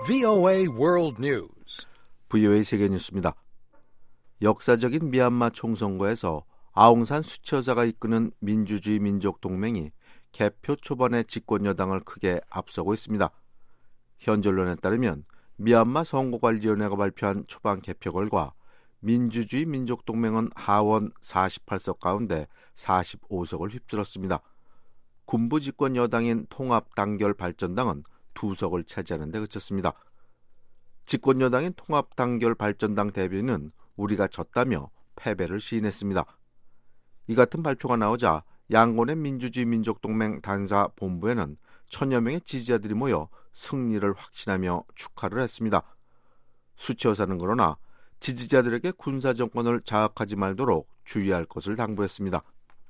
VOA World News. VOA 세계 뉴스입니다. 역사적인 미얀마 총선거에서 아웅산 수치 여사가 이끄는 민주주의 민족동맹이 개표 초반에 집권 여당을 크게 앞서고 있습니다. 현지 언론에 따르면 미얀마 선거관리위원회가 발표한 초반 개표 결과 민주주의 민족동맹은 하원 48석 가운데 45석을 휩쓸었습니다. 군부 집권 여당인 통합단결발전당은 2석을 차지하는 데 그쳤습니다. 집권 여당인 통합단결발전당 대변인은 우리가 졌다며 패배를 시인했습니다. 이 같은 발표가 나오자 양곤의 민주주의 민족동맹 단사 본부에는 1000여 명의 지지자들이 모여 승리를 확신하며 축하를 했습니다. 수치 여사는 그러나 지지자들에게 군사 정권을 장악하지 말도록 주의할 것을 당부했습니다.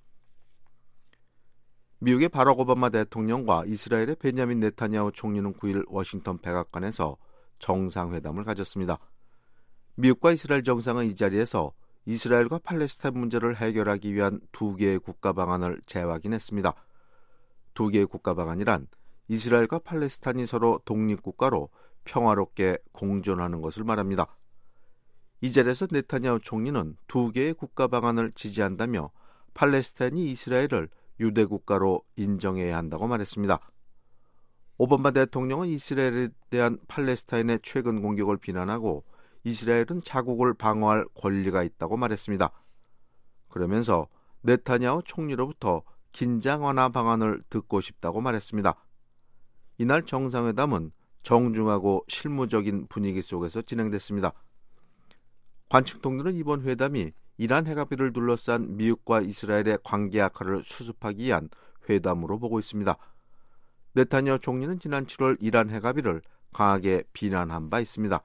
미국의 바락 오바마 대통령과 이스라엘의 베냐민 네타냐후 총리는 9일 워싱턴 백악관에서 정상회담을 가졌습니다. 미국과 이스라엘 정상은 이 자리에서 이스라엘과 팔레스타인 문제를 해결하기 위한 두 개의 국가 방안을 재확인했습니다. 두 개의 국가 방안이란 이스라엘과 팔레스타인이 서로 독립국가로 평화롭게 공존하는 것을 말합니다. 이 자리에서 네타냐후 총리는 두 개의 국가 방안을 지지한다며 팔레스타인이 이스라엘을 유대 국가로 인정해야 한다고 말했습니다. 오바마 대통령은 이스라엘에 대한 팔레스타인의 최근 공격을 비난하고 이스라엘은 자국을 방어할 권리가 있다고 말했습니다. 그러면서 네타냐후 총리로부터 긴장 완화 방안을 듣고 싶다고 말했습니다. 이날 정상회담은 정중하고 실무적인 분위기 속에서 진행됐습니다. 관측 통계는 이번 회담이 이란 핵합의를 둘러싼 미국과 이스라엘의 관계 악화를 수습하기 위한 회담으로 보고 있습니다. 네타냐후 총리는 지난 7월 이란 핵합의를 강하게 비난한 바 있습니다.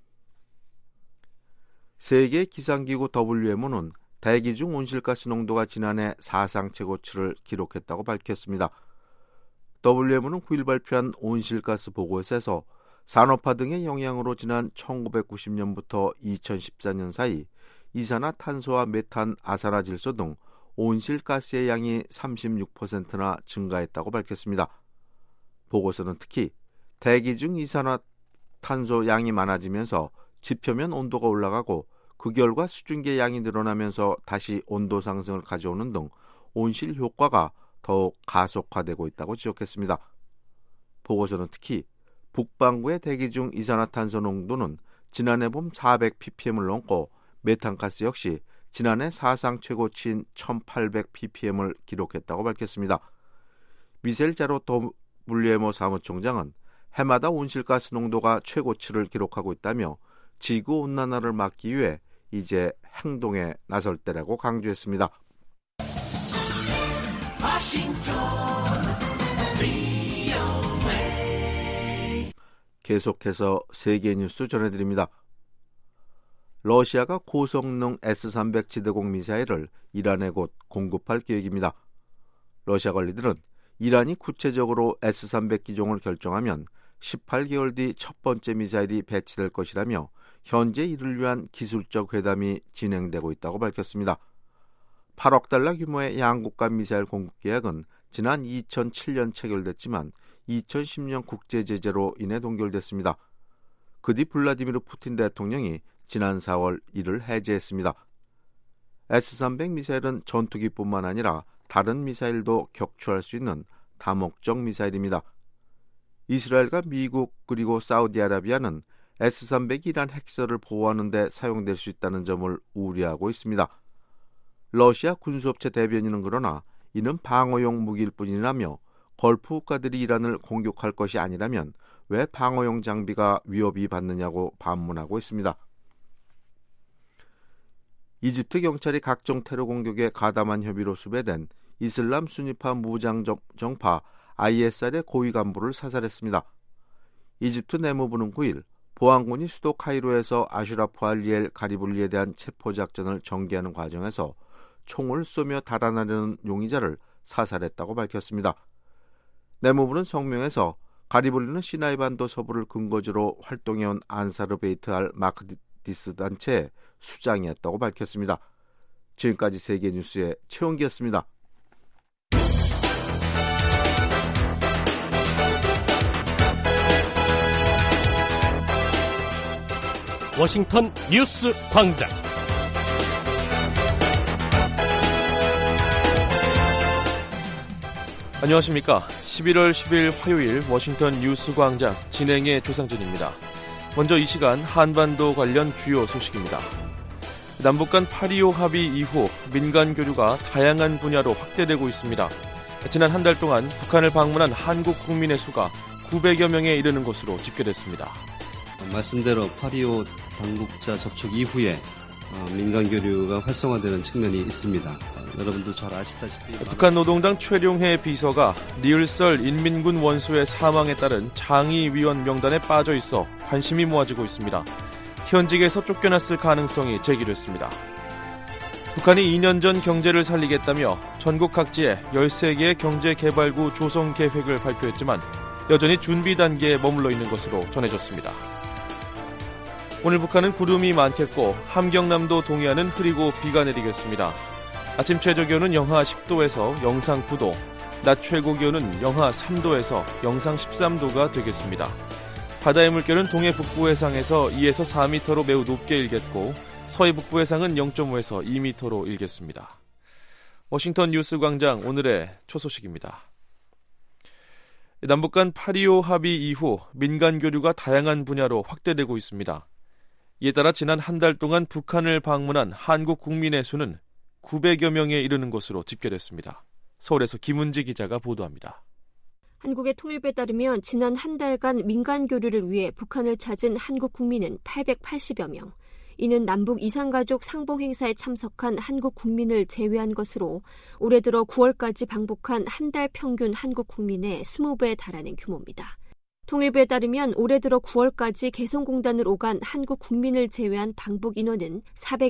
세계 기상기구 WMO는 대기 중 온실가스 농도가 지난해 사상 최고치를 기록했다고 밝혔습니다. WMO는 9일 발표한 온실가스 보고서에서 산업화 등의 영향으로 지난 1990년부터 2014년 사이 이산화탄소와 메탄, 아산화질소 등 온실가스의 양이 36%나 증가했다고 밝혔습니다. 보고서는 특히 대기 중 이산화탄소 양이 많아지면서 지표면 온도가 올라가고 그 결과 수증기의 양이 늘어나면서 다시 온도 상승을 가져오는 등 온실 효과가 더욱 가속화되고 있다고 지적했습니다. 보고서는 특히 북반구의 대기 중 이산화탄소 농도는 지난해 봄 400ppm을 넘고 메탄가스 역시 지난해 사상 최고치인 1800ppm을 기록했다고 밝혔습니다. 미셀 자로 WMO 사무총장은 해마다 온실가스 농도가 최고치를 기록하고 있다며 지구온난화를 막기 위해 이제 행동에 나설 때라고 강조했습니다. 계속해서 세계 뉴스 전해드립니다. 러시아가 고성능 S-300 지대공 미사일을 이란에 곧 공급할 계획입니다. 러시아 관리들은 이란이 구체적으로 S-300 기종을 결정하면 18개월 뒤 첫 번째 미사일이 배치될 것이라며 현재 이를 위한 기술적 회담이 진행되고 있다고 밝혔습니다. 8억 달러 규모의 양국 간 미사일 공급 계약은 지난 2007년 체결됐지만 2010년 국제 제재로 인해 동결됐습니다. 그 뒤 블라디미르 푸틴 대통령이 지난 4월 이를 해제했습니다. S-300 미사일은 전투기뿐만 아니라 다른 미사일도 격추할 수 있는 다목적 미사일입니다. 이스라엘과 미국 그리고 사우디아라비아는 S-300이 이란 핵시설을 보호하는 데 사용될 수 있다는 점을 우려하고 있습니다. 러시아 군수업체 대변인은 그러나 이는 방어용 무기일 뿐이라며 걸프 국가들이 이란을 공격할 것이 아니라면 왜 방어용 장비가 위협이 받느냐고 반문하고 있습니다. 이집트 경찰이 각종 테러 공격에 가담한 혐의로 수배된 이슬람 순위파 무장 정파 ISR의 고위 간부를 사살했습니다. 이집트 내무부는 9일 보안군이 수도 카이로에서 아슈라프 알리엘 가리블리에 대한 체포작전을 전개하는 과정에서 총을 쏘며 달아나려는 용의자를 사살했다고 밝혔습니다. 내무부는 성명에서 가리블리는 시나이 반도 서부를 근거지로 활동해온 안사르 베이트 알 마크디스 단체의 수장이었다고 밝혔습니다. 지금까지 세계 뉴스의 최원기였습니다. 워싱턴 뉴스 광장. 안녕하십니까. 11월 10일 화요일 워싱턴 뉴스 광장 진행의 조상진입니다. 먼저 이 시간 한반도 관련 주요 소식입니다. 남북 간 8.25 합의 이후 민간 교류가 다양한 분야로 확대되고 있습니다. 지난 한 달 동안 북한을 방문한 한국 국민의 수가 900여 명에 이르는 것으로 집계됐습니다. 말씀대로 8.25 당국자 접촉 이후에 민간 교류가 활성화되는 측면이 있습니다. 여러분도 잘 아시다시피 북한 노동당 최룡해 비서가 리을설 인민군 원수의 사망에 따른 장의위원 명단에 빠져 있어 관심이 모아지고 있습니다. 현직에서 쫓겨났을 가능성이 제기됐습니다. 북한이 2년 전 경제를 살리겠다며 전국 각지에 13개의 경제개발구 조성 계획을 발표했지만 여전히 준비 단계에 머물러 있는 것으로 전해졌습니다. 오늘 북한은 구름이 많겠고 함경남도 동해안은 흐리고 비가 내리겠습니다. 아침 최저기온은 영하 10도에서 영상 9도, 낮 최고기온은 영하 3도에서 영상 13도가 되겠습니다. 바다의 물결은 동해 북부 해상에서 2에서 4m로 매우 높게 일겠고 서해 북부 해상은 0.5에서 2m로 일겠습니다. 워싱턴 뉴스 광장 오늘의 초소식입니다. 남북 간 8.25 합의 이후 민간 교류가 다양한 분야로 확대되고 있습니다. 이에 따라 지난 한 달 동안 북한을 방문한 한국 국민의 수는 900여 명에 이르는 것으로 집계됐습니다. 서울에서 김은지 기자가 보도합니다. 한국의 통일부에 따르면 지난 한 달간 민간 교류를 위해 북한을 찾은 한국 국민은 880여 명. 이는 남북 이산가족 상봉 행사에 참석한 한국 국민을 제외한 것으로 올해 들어 9월까지 방북한 한 달 평균 한국 국민의 20배에 달하는 규모입니다. 통일부에 따르면 올해 들어 9월까지 개성공단을 오간 한국 국민을 제외한 방북 인원은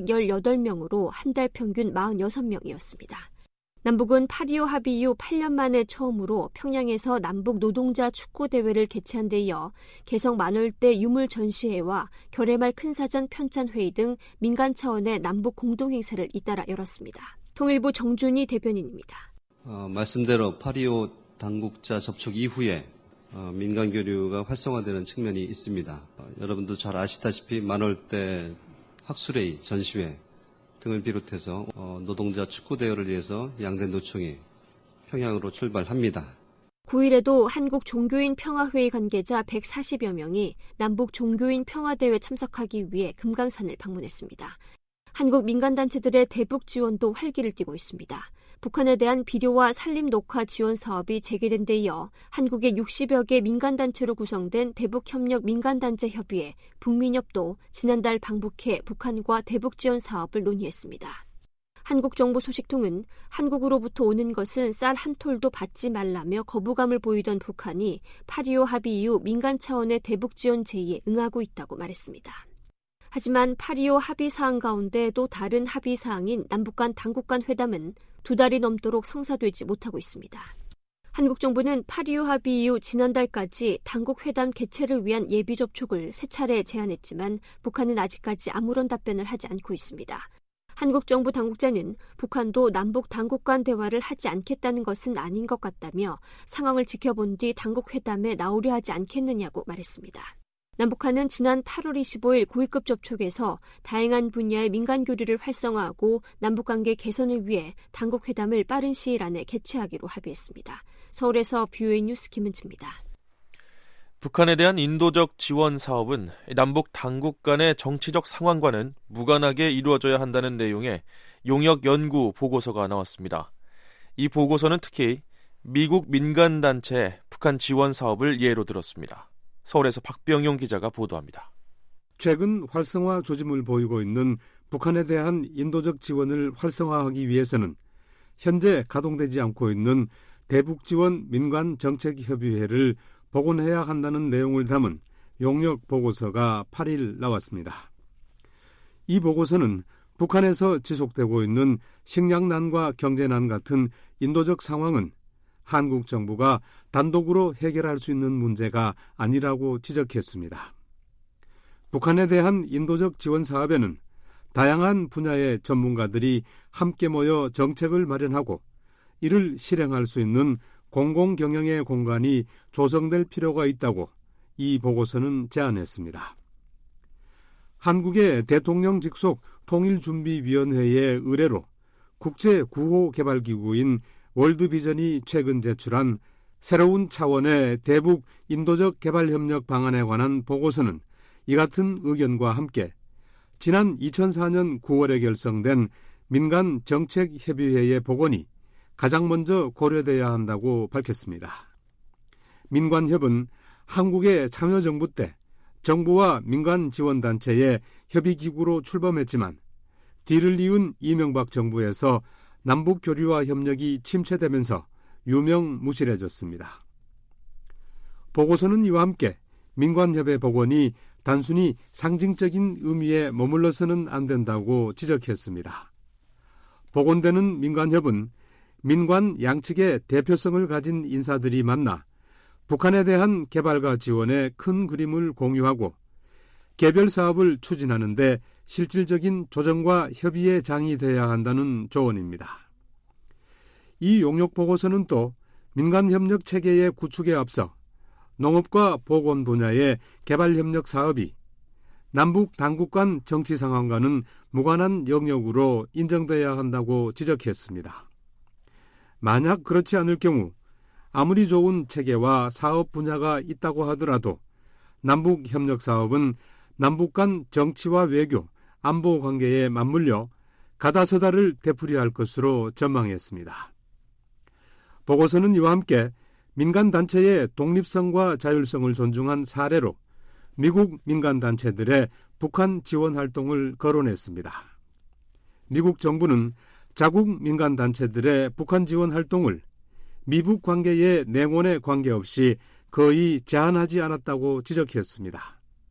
418명으로 한 달 평균 46명이었습니다. 남북은 8.25 합의 이후 8년 만에 처음으로 평양에서 남북 노동자 축구대회를 개최한 데 이어 개성 만월대 유물 전시회와 결해말 큰사전 편찬회의 등 민간 차원의 남북 공동행사를 잇따라 열었습니다. 통일부 정준희 대변인입니다. 말씀대로 8.25 당국자 접촉 이후에 민간 교류가 활성화되는 측면이 있습니다. 여러분도 잘 아시다시피 만월대 학술회의, 전시회 등을 비롯해서 노동자 축구대회를 위해서 양대 노총이 평양으로 출발합니다. 9일에도 한국 종교인 평화회의 관계자 140여 명이 남북 종교인 평화대회 참석하기 위해 금강산을 방문했습니다. 한국 민간단체들의 대북 지원도 활기를 띠고 있습니다. 북한에 대한 비료와 산림 녹화 지원 사업이 재개된 데 이어 한국의 60여 개 민간단체로 구성된 대북협력 민간단체 협의회 북민협도 지난달 방북해 북한과 대북 지원 사업을 논의했습니다. 한국 정부 소식통은 한국으로부터 오는 것은 쌀 한 톨도 받지 말라며 거부감을 보이던 북한이 8.25 합의 이후 민간 차원의 대북 지원 제의에 응하고 있다고 말했습니다. 하지만 8.25 합의 사항 가운데 또 다른 합의 사항인 남북 간 당국 간 회담은 2달이 넘도록 성사되지 못하고 있습니다. 한국 정부는 8.25 합의 이후 지난달까지 당국 회담 개최를 위한 예비 접촉을 3차례 제안했지만 북한은 아직까지 아무런 답변을 하지 않고 있습니다. 한국 정부 당국자는 북한도 남북 당국 간 대화를 하지 않겠다는 것은 아닌 것 같다며 상황을 지켜본 뒤 당국 회담에 나오려 하지 않겠느냐고 말했습니다. 남북한은 지난 8월 25일 고위급 접촉에서 다양한 분야의 민간 교류를 활성화하고 남북관계 개선을 위해 당국회담을 빠른 시일 안에 개최하기로 합의했습니다. 서울에서 VOA 뉴스 김은지입니다. 북한에 대한 인도적 지원 사업은 남북 당국 간의 정치적 상황과는 무관하게 이루어져야 한다는 내용의 용역 연구 보고서가 나왔습니다. 이 보고서는 특히 미국 민간단체의 북한 지원 사업을 예로 들었습니다. 서울에서 박병용 기자가 보도합니다. 최근 활성화 조짐을 보이고 있는 북한에 대한 인도적 지원을 활성화하기 위해서는 현재 가동되지 않고 있는 대북지원 민간정책협의회를 복원해야 한다는 내용을 담은 용역 보고서가 8일 나왔습니다. 이 보고서는 북한에서 지속되고 있는 식량난과 경제난 같은 인도적 상황은 한국 정부가 단독으로 해결할 수 있는 문제가 아니라고 지적했습니다. 북한에 대한 인도적 지원 사업에는 다양한 분야의 전문가들이 함께 모여 정책을 마련하고 이를 실행할 수 있는 공공경영의 공간이 조성될 필요가 있다고 이 보고서는 제안했습니다. 한국의 대통령 직속 통일준비위원회의 의뢰로 국제구호개발기구인 월드비전이 최근 제출한 새로운 차원의 대북 인도적 개발협력 방안에 관한 보고서는 이 같은 의견과 함께 지난 2004년 9월에 결성된 민간정책협의회의 복원이 가장 먼저 고려돼야 한다고 밝혔습니다. 민관협은 한국의 참여정부 때 정부와 민간지원단체의 협의기구로 출범했지만 뒤를 이은 이명박 정부에서 남북교류와 협력이 침체되면서 유명무실해졌습니다. 보고서는 이와 함께 민관협의 복원이 단순히 상징적인 의미에 머물러서는 안 된다고 지적했습니다. 복원되는 민관협은 민관 양측의 대표성을 가진 인사들이 만나 북한에 대한 개발과 지원의 큰 그림을 공유하고 개별 사업을 추진하는 데 실질적인 조정과 협의의 장이 되어야 한다는 조언입니다. 이 용역 보고서는 또 민간협력 체계의 구축에 앞서 농업과 보건 분야의 개발협력 사업이 남북 당국 간 정치 상황과는 무관한 영역으로 인정돼야 한다고 지적했습니다. 만약 그렇지 않을 경우 아무리 좋은 체계와 사업 분야가 있다고 하더라도 남북협력 사업은 남북 간 정치와 외교, 안보 관계에 맞물려 가다서다를 되풀이할 것으로 전망했습니다. 보고서는 이와 함께 민간단체의 독립성과 자율성을 존중한 사례로 미국 민간단체들의 북한 지원 활동을 거론했습니다. 미국 정부는 자국 민간단체들의 북한 지원 활동을 미북 관계의 냉원에 관계없이 거의 제한하지 않았다고 지적했습니다.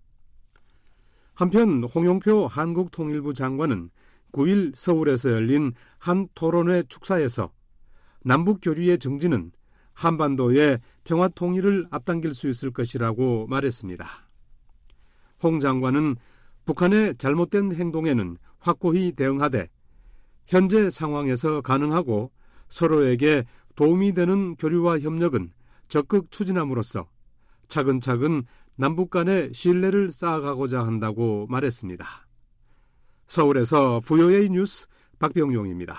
한편 홍영표 한국통일부 장관은 9일 서울에서 열린 한 토론회 축사에서 남북교류의 정지는 한반도의 평화통일을 앞당길 수 있을 것이라고 말했습니다. 홍 장관은 북한의 잘못된 행동에는 확고히 대응하되 현재 상황에서 가능하고 서로에게 도움이 되는 교류와 협력은 적극 추진함으로써 차근차근 남북 간의 신뢰를 쌓아가고자 한다고 말했습니다. 서울에서 VOA 뉴스 박병용입니다.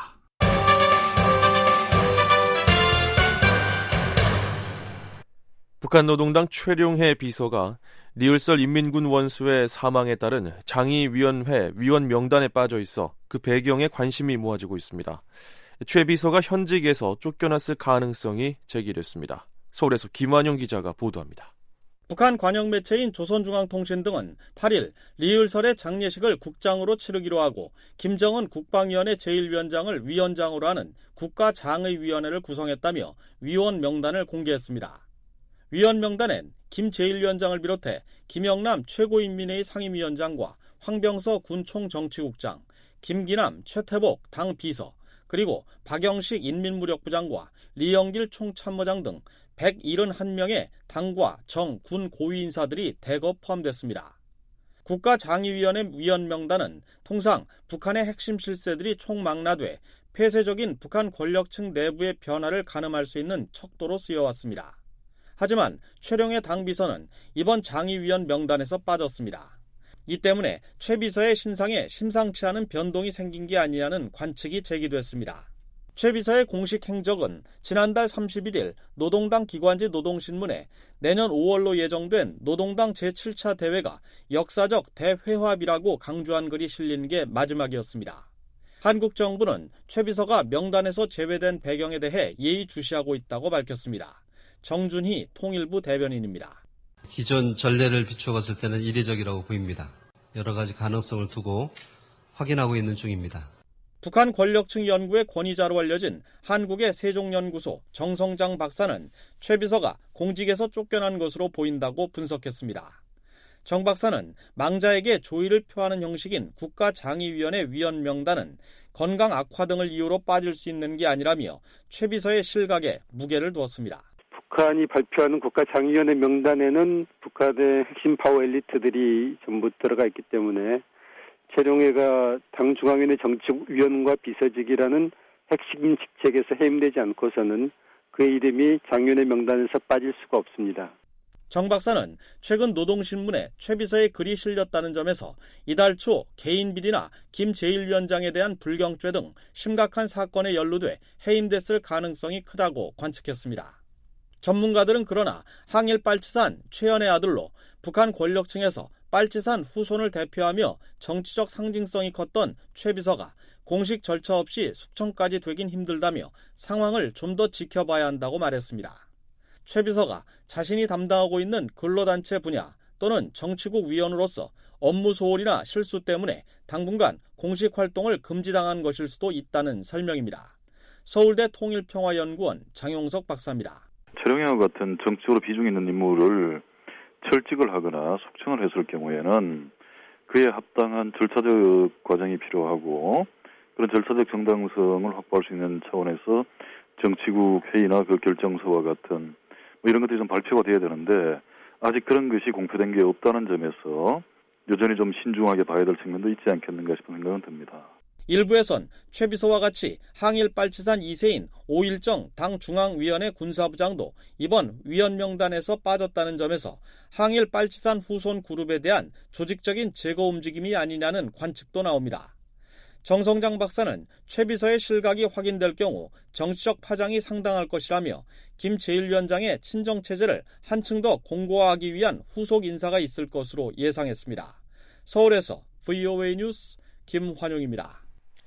북한 노동당 최룡해 비서가 리을설 인민군 원수의 사망에 따른 장의위원회 위원 명단에 빠져 있어 그 배경에 관심이 모아지고 있습니다. 최 비서가 현직에서 쫓겨났을 가능성이 제기됐습니다. 서울에서 김완용 기자가 보도합니다. 북한 관영 매체인 조선중앙통신 등은 8일 리을설의 장례식을 국장으로 치르기로 하고 김정은 국방위원회 제1위원장을 위원장으로 하는 국가장의위원회를 구성했다며 위원 명단을 공개했습니다. 위원 명단엔 김 제1위원장을 비롯해 김영남 최고인민회의 상임위원장과 황병서 군 총정치국장, 김기남 최태복 당 비서, 그리고 박영식 인민무력부장과 리영길 총참모장 등 171명의 당과 정, 군 고위 인사들이 대거 포함됐습니다. 국가장의위원회 위원 명단은 통상 북한의 핵심 실세들이 총망라돼 폐쇄적인 북한 권력층 내부의 변화를 가늠할 수 있는 척도로 쓰여왔습니다. 하지만 최룡해 당비서는 이번 장의위원 명단에서 빠졌습니다. 이 때문에 최 비서의 신상에 심상치 않은 변동이 생긴 게 아니냐는 관측이 제기됐습니다. 최 비서의 공식 행적은 지난달 31일 노동당 기관지 노동신문에 내년 5월로 예정된 노동당 제7차 대회가 역사적 대회합이라고 강조한 글이 실린 게 마지막이었습니다. 한국 정부는 최 비서가 명단에서 제외된 배경에 대해 예의주시하고 있다고 밝혔습니다. 정준희 통일부 대변인입니다. 기존 전례를 비추어봤을 때는 이례적이라고 보입니다. 여러 가지 가능성을 두고 확인하고 있는 중입니다. 북한 권력층 연구의 권위자로 알려진 한국의 세종연구소 정성장 박사는 최 비서가 공직에서 쫓겨난 것으로 보인다고 분석했습니다. 정 박사는 망자에게 조의를 표하는 형식인 국가장의위원회 위원 명단은 건강 악화 등을 이유로 빠질 수 있는 게 아니라며 최 비서의 실각에 무게를 두었습니다. 북한이 발표하는 국가장의위원회 명단에는 북한의 핵심 파워 엘리트들이 전부 들어가 있기 때문에 최룡해가 당 중앙위원회 정치위원과 비서직이라는 핵심 직책에서 해임되지 않고서는 그의 이름이 장위원회 명단에서 빠질 수가 없습니다. 정 박사는 최근 노동신문에 최 비서의 글이 실렸다는 점에서 이달 초 개인 비리나 김 제1위원장에 대한 불경죄 등 심각한 사건에 연루돼 해임됐을 가능성이 크다고 관측했습니다. 전문가들은 그러나 항일 빨치산 최연의 아들로 북한 권력층에서 빨치산 후손을 대표하며 정치적 상징성이 컸던 최 비서가 공식 절차 없이 숙청까지 되긴 힘들다며 상황을 좀 더 지켜봐야 한다고 말했습니다. 최 비서가 자신이 담당하고 있는 근로단체 분야 또는 정치국 위원으로서 업무 소홀이나 실수 때문에 당분간 공식 활동을 금지당한 것일 수도 있다는 설명입니다. 서울대 통일평화연구원 장용석 박사입니다. 최룡해와 같은 정치적으로 비중 있는 인물을 철직을 하거나 숙청을 했을 경우에는 그에 합당한 절차적 과정이 필요하고 그런 절차적 정당성을 확보할 수 있는 차원에서 정치국 회의나 그 결정서와 같은 이런 것들이 좀 발표가 돼야 되는데 아직 그런 것이 공표된 게 없다는 점에서 여전히 좀 신중하게 봐야 될 측면도 있지 않겠는가 싶은 생각은 듭니다. 일부에선 최 비서와 같이 항일 빨치산 2세인 오일정 당 중앙위원회 군사부장도 이번 위원 명단에서 빠졌다는 점에서 항일 빨치산 후손 그룹에 대한 조직적인 제거 움직임이 아니냐는 관측도 나옵니다. 정성장 박사는 최 비서의 실각이 확인될 경우 정치적 파장이 상당할 것이라며 김 제1위원장의 친정체제를 한층 더 공고화하기 위한 후속 인사가 있을 것으로 예상했습니다. 서울에서 VOA 뉴스 김환용입니다.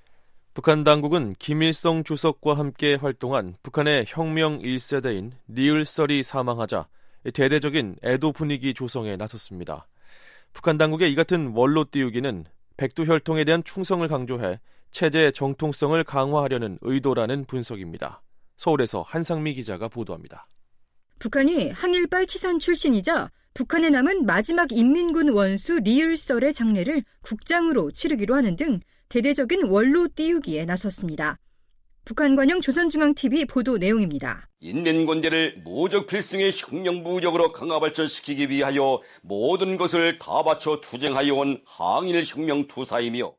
북한 당국은 김일성 주석과 함께 활동한 북한의 혁명 1세대인 리을설이 사망하자 대대적인 애도 분위기 조성에 나섰습니다. 북한 당국의 이 같은 원로 띄우기는 백두혈통에 대한 충성을 강조해 체제 정통성을 강화하려는 의도라는 분석입니다. 서울에서 한상미 기자가 보도합니다. 북한이 항일 빨치산 출신이자 북한에 남은 마지막 인민군 원수 리을설의 장례를 국장으로 치르기로 하는 등 대대적인 원로 띄우기에 나섰습니다. 북한 관영 조선중앙TV 보도 내용입니다. 인민군대를 무적 필승의 혁명부적으로 강화 발전시키기 위하여 모든 것을 다 바쳐 투쟁하여 온 항일 혁명 투사이며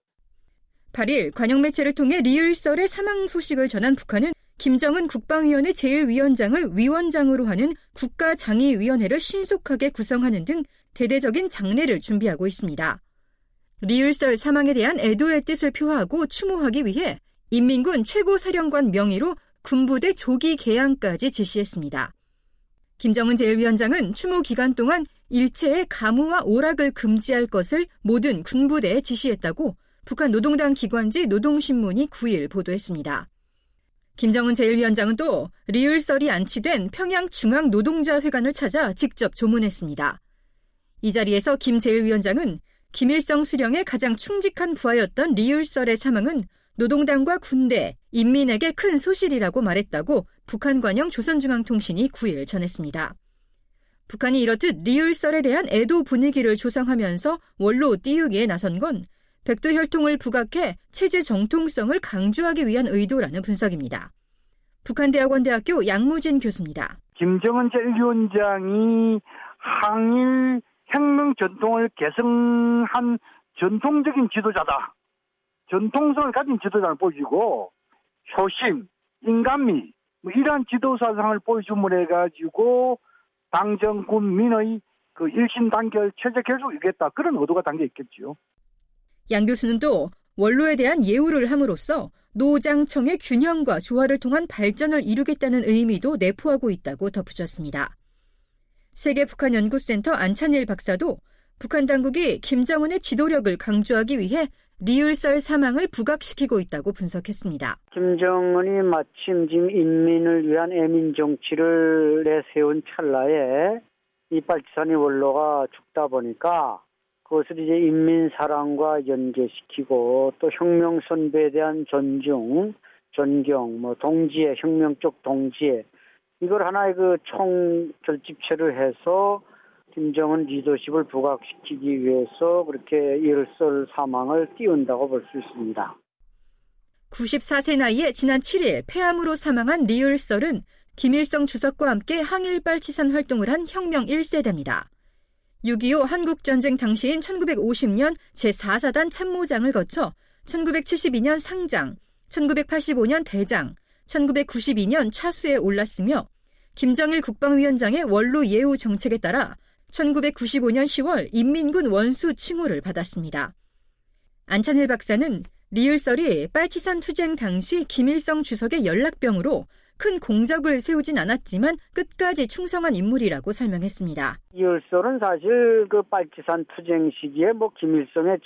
8일 관영매체를 통해 리을설의 사망 소식을 전한 북한은 김정은 국방위원회 제1위원장을 위원장으로 하는 국가장의위원회를 신속하게 구성하는 등 대대적인 장례를 준비하고 있습니다. 리을설 사망에 대한 애도의 뜻을 표하고 추모하기 위해 인민군 최고사령관 명의로 군부대 조기 개항까지 지시했습니다. 김정은 제1위원장은 추모 기간 동안 일체의 가무와 오락을 금지할 것을 모든 군부대에 지시했다고 북한 노동당 기관지 노동신문이 9일 보도했습니다. 김정은 제1위원장은 또 리을설이 안치된 평양 중앙노동자회관을 찾아 직접 조문했습니다. 이 자리에서 김 제1위원장은 김일성 수령의 가장 충직한 부하였던 리을설의 사망은 노동당과 군대, 인민에게 큰 소실이라고 말했다고 북한 관영 조선중앙통신이 9일 전했습니다. 북한이 이렇듯 리을설에 대한 애도 분위기를 조성하면서 원로 띄우기에 나선 건 백두혈통을 부각해 체제 정통성을 강조하기 위한 의도라는 분석입니다. 북한대학원대학교 양무진 교수입니다. 김정은 제1위원장이 항일 혁명 전통을 계승한 전통적인 지도자다. 전통성을 가진 지도자를 보여주고 효심, 인간미 이러한 지도사상을 보여줌으로 해가지고 당정 군민의 그 일심단결 체제 결속을 이루겠다. 그런 의도가 담겨 있겠죠. 양 교수는 또 원로에 대한 예우를 함으로써 노장청의 균형과 조화를 통한 발전을 이루겠다는 의미도 내포하고 있다고 덧붙였습니다. 세계북한연구센터 안찬일 박사도 북한 당국이 김정은의 지도력을 강조하기 위해 리을설 사망을 부각시키고 있다고 분석했습니다. 김정은이 마침 지금 인민을 위한 애민 정치를 내세운 찰나에 이 빨치산의 원로가 죽다 보니까 그것을 이제 인민 사랑과 연계시키고 또 혁명 선배에 대한 존중, 존경, 동지애, 혁명적 동지애 이걸 하나의 그 총 결집체를 해서 김정은 리더십을 부각시키기 위해서 그렇게 리을설 사망을 띄운다고 볼 수 있습니다. 94세 나이에 지난 7일 폐암으로 사망한 리을설은 김일성 주석과 함께 항일 빨치산 활동을 한 혁명 1세대입니다. 6.25 한국전쟁 당시인 1950년 제4사단 참모장을 거쳐 1972년 상장, 1985년 대장, 1992년 차수에 올랐으며 김정일 국방위원장의 원로 예우 정책에 따라 1995년 10월 인민군 원수 칭호를 받았습니다. 안찬일 박사는 리을설이 빨치산 투쟁 당시 김일성 주석의 연락병으로 큰 공적을 세우진 않았지만 끝까지 충성한 인물이라고 설명했습니다. 리을설은 사실 그 빨치산 투쟁 시기에 김일성의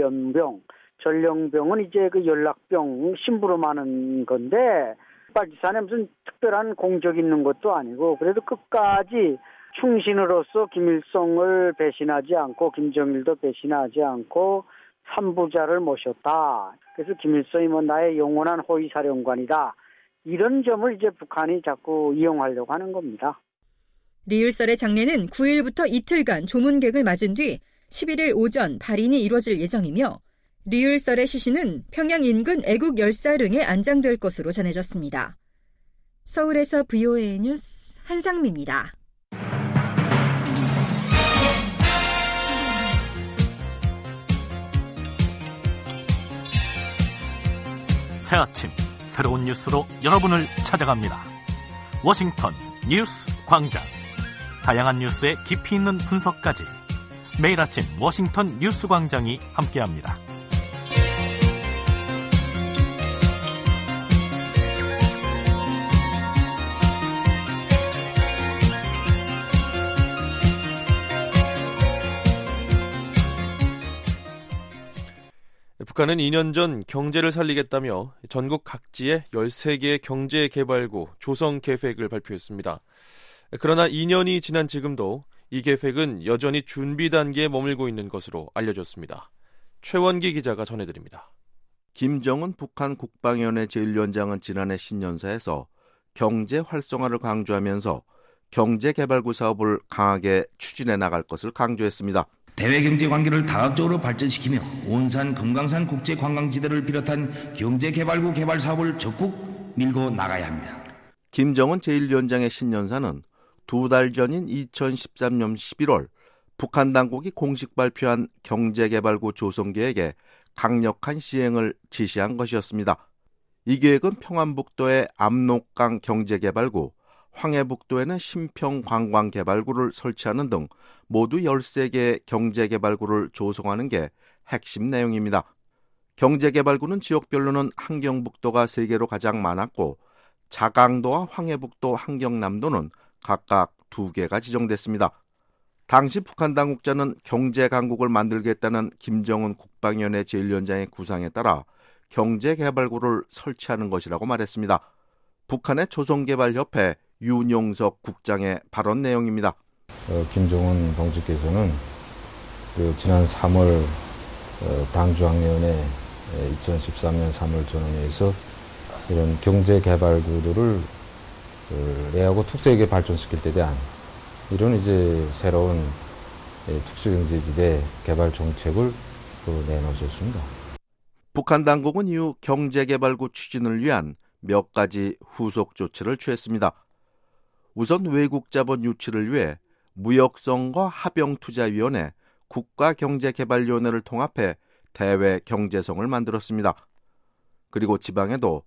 전령병은 이제 그 연락병 심부름하는 건데 빨치산에 무슨 특별한 공적 있는 것도 아니고 그래도 끝까지 충신으로서 김일성을 배신하지 않고 김정일도 배신하지 않고 삼부자를 모셨다. 그래서 김일성이 나의 영원한 호위사령관이다. 이런 점을 이제 북한이 자꾸 이용하려고 하는 겁니다. 리을설의 장례는 9일부터 이틀간 조문객을 맞은 뒤 11일 오전 발인이 이루어질 예정이며 리을설의 시신은 평양 인근 애국 열사릉에 안장될 것으로 전해졌습니다. 서울에서 VOA 뉴스 한상미입니다. 새 아침 새로운 뉴스로 여러분을 찾아갑니다. 워싱턴 뉴스 광장. 다양한 뉴스의 깊이 있는 분석까지 매일 아침 워싱턴 뉴스 광장이 함께합니다. 북한은 2년 전 경제를 살리겠다며 전국 각지에 13개의 경제개발구 조성 계획을 발표했습니다. 그러나 2년이 지난 지금도 이 계획은 여전히 준비 단계에 머물고 있는 것으로 알려졌습니다. 최원기 기자가 전해드립니다. 김정은 북한 국방위원회 제1위원장은 지난해 신년사에서 경제 활성화를 강조하면서 경제개발구 사업을 강하게 추진해 나갈 것을 강조했습니다. 대외경제 관계를 다각적으로 발전시키며 온산 금강산 국제관광지대를 비롯한 경제개발구 개발 사업을 적극 밀고 나가야 합니다. 김정은 제1위원장의 신년사는 2달 전인 2013년 11월 북한 당국이 공식 발표한 경제개발구 조성계획에 강력한 시행을 지시한 것이었습니다. 이 계획은 평안북도의 압록강 경제개발구, 황해북도에는 신평관광개발구를 설치하는 등 모두 13개의 경제개발구를 조성하는 게 핵심 내용입니다. 경제개발구는 지역별로는 함경북도가 3개로 가장 많았고 자강도와 황해북도, 함경남도는 각각 2개가 지정됐습니다. 당시 북한 당국자는 경제강국을 만들겠다는 김정은 국방위원회 제1위원장의 구상에 따라 경제개발구를 설치하는 것이라고 말했습니다. 북한의 조선개발협회 윤용석 국장의 발언 내용입니다. 김정은 동지께서는 지난 3월 당중앙위원회 2013년 3월 전원회에서 이런 경제개발구들을 내하고 특수에게 발전시킬 때 대한 이런 이제 새로운 특수경제지대 개발 정책을 내놓으셨습니다. 북한 당국은 이후 경제개발구 추진을 위한 몇 가지 후속 조치를 취했습니다. 우선 외국 자본 유치를 위해 무역성과 합병투자위원회, 국가경제개발위원회를 통합해 대외경제성을 만들었습니다. 그리고 지방에도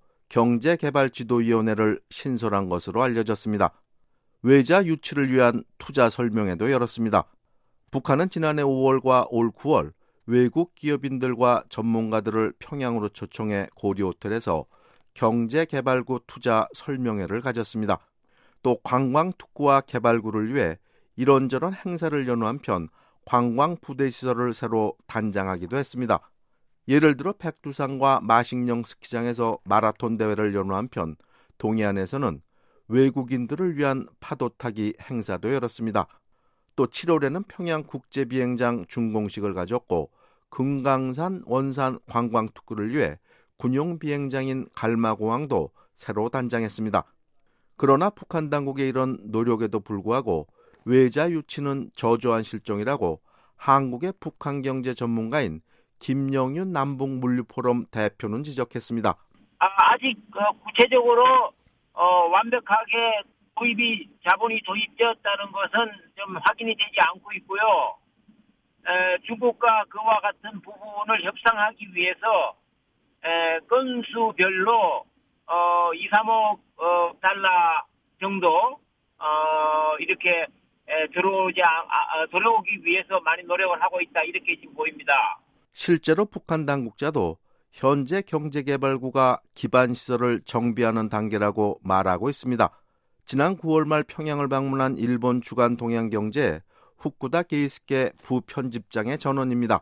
경제개발지도위원회를 신설한 것으로 알려졌습니다. 외자 유치를 위한 투자 설명회도 열었습니다. 북한은 지난해 5월과 올 9월 외국 기업인들과 전문가들을 평양으로 초청해 고려호텔에서 경제개발구 투자 설명회를 가졌습니다. 또 관광특구와 개발구를 위해 이런저런 행사를 여는 한편 관광부대시설을 새로 단장하기도 했습니다. 예를 들어 백두산과 마식령 스키장에서 마라톤 대회를 여는 한편 동해안에서는 외국인들을 위한 파도타기 행사도 열었습니다. 또 7월에는 평양국제비행장 준공식을 가졌고 금강산, 원산 관광특구를 위해 군용 비행장인 갈마공항도 새로 단장했습니다. 그러나 북한 당국의 이런 노력에도 불구하고 외자 유치는 저조한 실정이라고 한국의 북한 경제 전문가인 김영윤 남북물류포럼 대표는 지적했습니다. 아직 구체적으로 완벽하게 자본이 도입되었다는 것은 좀 확인이 되지 않고 있고요. 중국과 그와 같은 부분을 협상하기 위해서 건수별로 2, 3억 달러 정도 이렇게 들어오기 위해서 많이 노력을 하고 있다 이렇게 지금 보입니다. 실제로 북한 당국자도 현재 경제개발구가 기반시설을 정비하는 단계라고 말하고 있습니다. 지난 9월 말 평양을 방문한 일본 주간 동양경제 후쿠다 게이스케 부편집장의 전원입니다.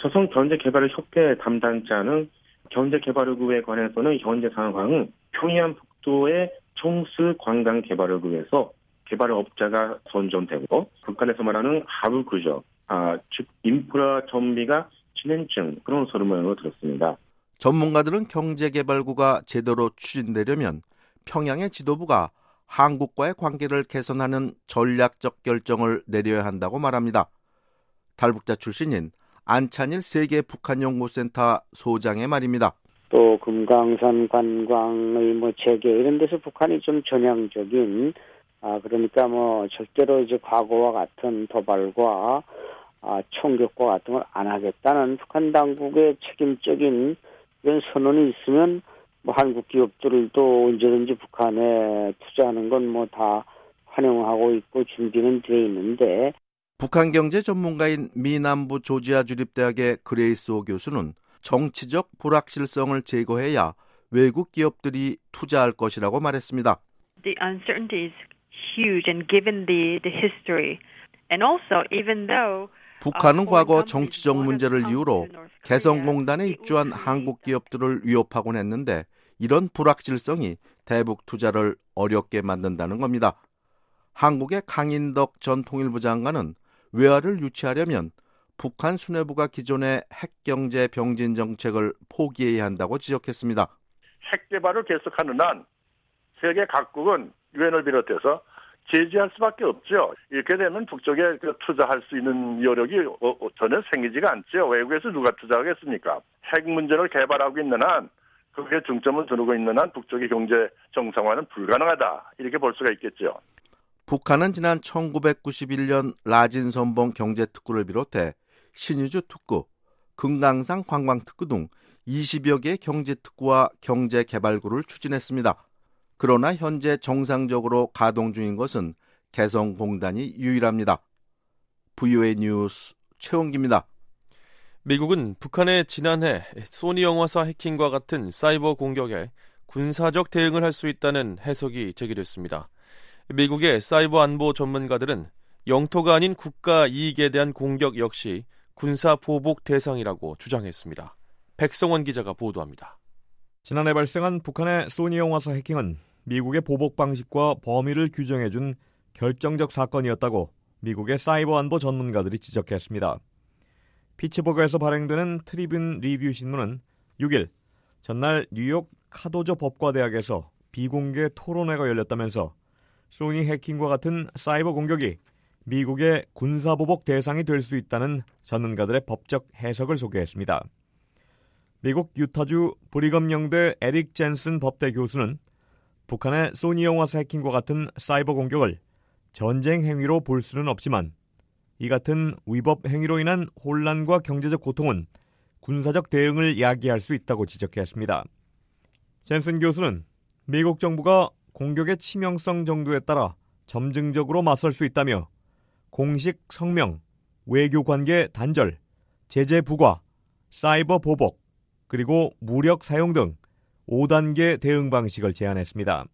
조선경제개발협회 담당자는 경제개발구에 관해서는 현재 상황은 평양 북도의 총수 관광개발구에서 개발업자가 선정되고 북한에서 말하는 하부 구조, 즉 인프라 정비가 진행 중 그런 소문을 들었습니다. 전문가들은 경제개발구가 제대로 추진되려면 평양의 지도부가 한국과의 관계를 개선하는 전략적 결정을 내려야 한다고 말합니다. 달북자 출신인 안찬일 세계 북한연구센터 소장의 말입니다. 또 금강산 관광의 재개 이런 데서 북한이 좀 전향적인 그러니까 절대로 이제 과거와 같은 도발과 총격과 같은 걸 안 하겠다는 북한 당국의 책임적인 이런 선언이 있으면 한국 기업들도 언제든지 북한에 투자하는 건 다 환영하고 있고 준비는 돼 있는데 북한 경제 전문가인 미남부 조지아 주립대학의 그레이스오 교수는 정치적 불확실성을 제거해야 외국 기업들이 투자할 것이라고 말했습니다. The uncertainty is huge and given the history. And also even though 북한은 과거 정치적 문제를 이유로 개성공단에 입주한 한국 기업들을 위협하곤 했는데 이런 불확실성이 대북 투자를 어렵게 만든다는 겁니다. 한국의 강인덕 전 통일부 장관은 외화를 유치하려면 북한 수뇌부가 기존의 핵경제 병진 정책을 포기해야 한다고 지적했습니다. 핵 개발을 계속하는 한 세계 각국은 유엔을 비롯해서 제지할 수밖에 없죠. 이렇게 되면 북쪽에 투자할 수 있는 여력이 전혀 생기지가 않죠. 외국에서 누가 투자하겠습니까? 핵 문제를 개발하고 있는 한 그게 중점을 두고 있는 한 북쪽의 경제 정상화는 불가능하다. 이렇게 볼 수가 있겠죠. 북한은 지난 1991년 라진선봉 경제특구를 비롯해 신의주 특구, 금강산 관광특구 등 20여 개의 경제특구와 경제개발구를 추진했습니다. 그러나 현재 정상적으로 가동 중인 것은 개성공단이 유일합니다. VOA 뉴스 최원기입니다. 미국은 북한의 지난해 소니 영화사 해킹과 같은 사이버 공격에 군사적 대응을 할 수 있다는 해석이 제기됐습니다. 미국의 사이버 안보 전문가들은 영토가 아닌 국가 이익에 대한 공격 역시 군사 보복 대상이라고 주장했습니다. 백성원 기자가 보도합니다. 지난해 발생한 북한의 소니 영화사 해킹은 미국의 보복 방식과 범위를 규정해준 결정적 사건이었다고 미국의 사이버 안보 전문가들이 지적했습니다. 피츠버그에서 발행되는 트리뷴 리뷰 신문은 6일 전날 뉴욕 카도조 법과대학에서 비공개 토론회가 열렸다면서 소니 해킹과 같은 사이버 공격이 미국의 군사보복 대상이 될 수 있다는 전문가들의 법적 해석을 소개했습니다. 미국 유타주 브리검 영대 에릭 젠슨 법대 교수는 북한의 소니 영화사 해킹과 같은 사이버 공격을 전쟁 행위로 볼 수는 없지만 이 같은 위법 행위로 인한 혼란과 경제적 고통은 군사적 대응을 야기할 수 있다고 지적했습니다. 젠슨 교수는 미국 정부가 공격의 치명성 정도에 따라 점증적으로 맞설 수 있다며 공식 성명, 외교관계 단절, 제재 부과, 사이버 보복, 그리고 무력 사용 등 5단계 대응 방식을 제안했습니다.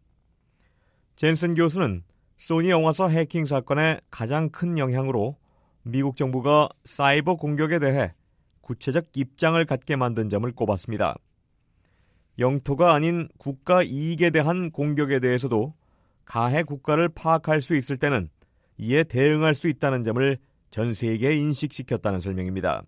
젠슨 교수는 소니 영화사 해킹 사건의 가장 큰 영향으로 미국 정부가 사이버 공격에 대해 구체적 입장을 갖게 만든 점을 꼽았습니다. 영토가 아닌 국가 이익에 대한 공격에 대해서도 가해 국가를 파악할 수 있을 때는 이에 대응할 수 있다는 점을 전 세계에 인식시켰다는 설명입니다.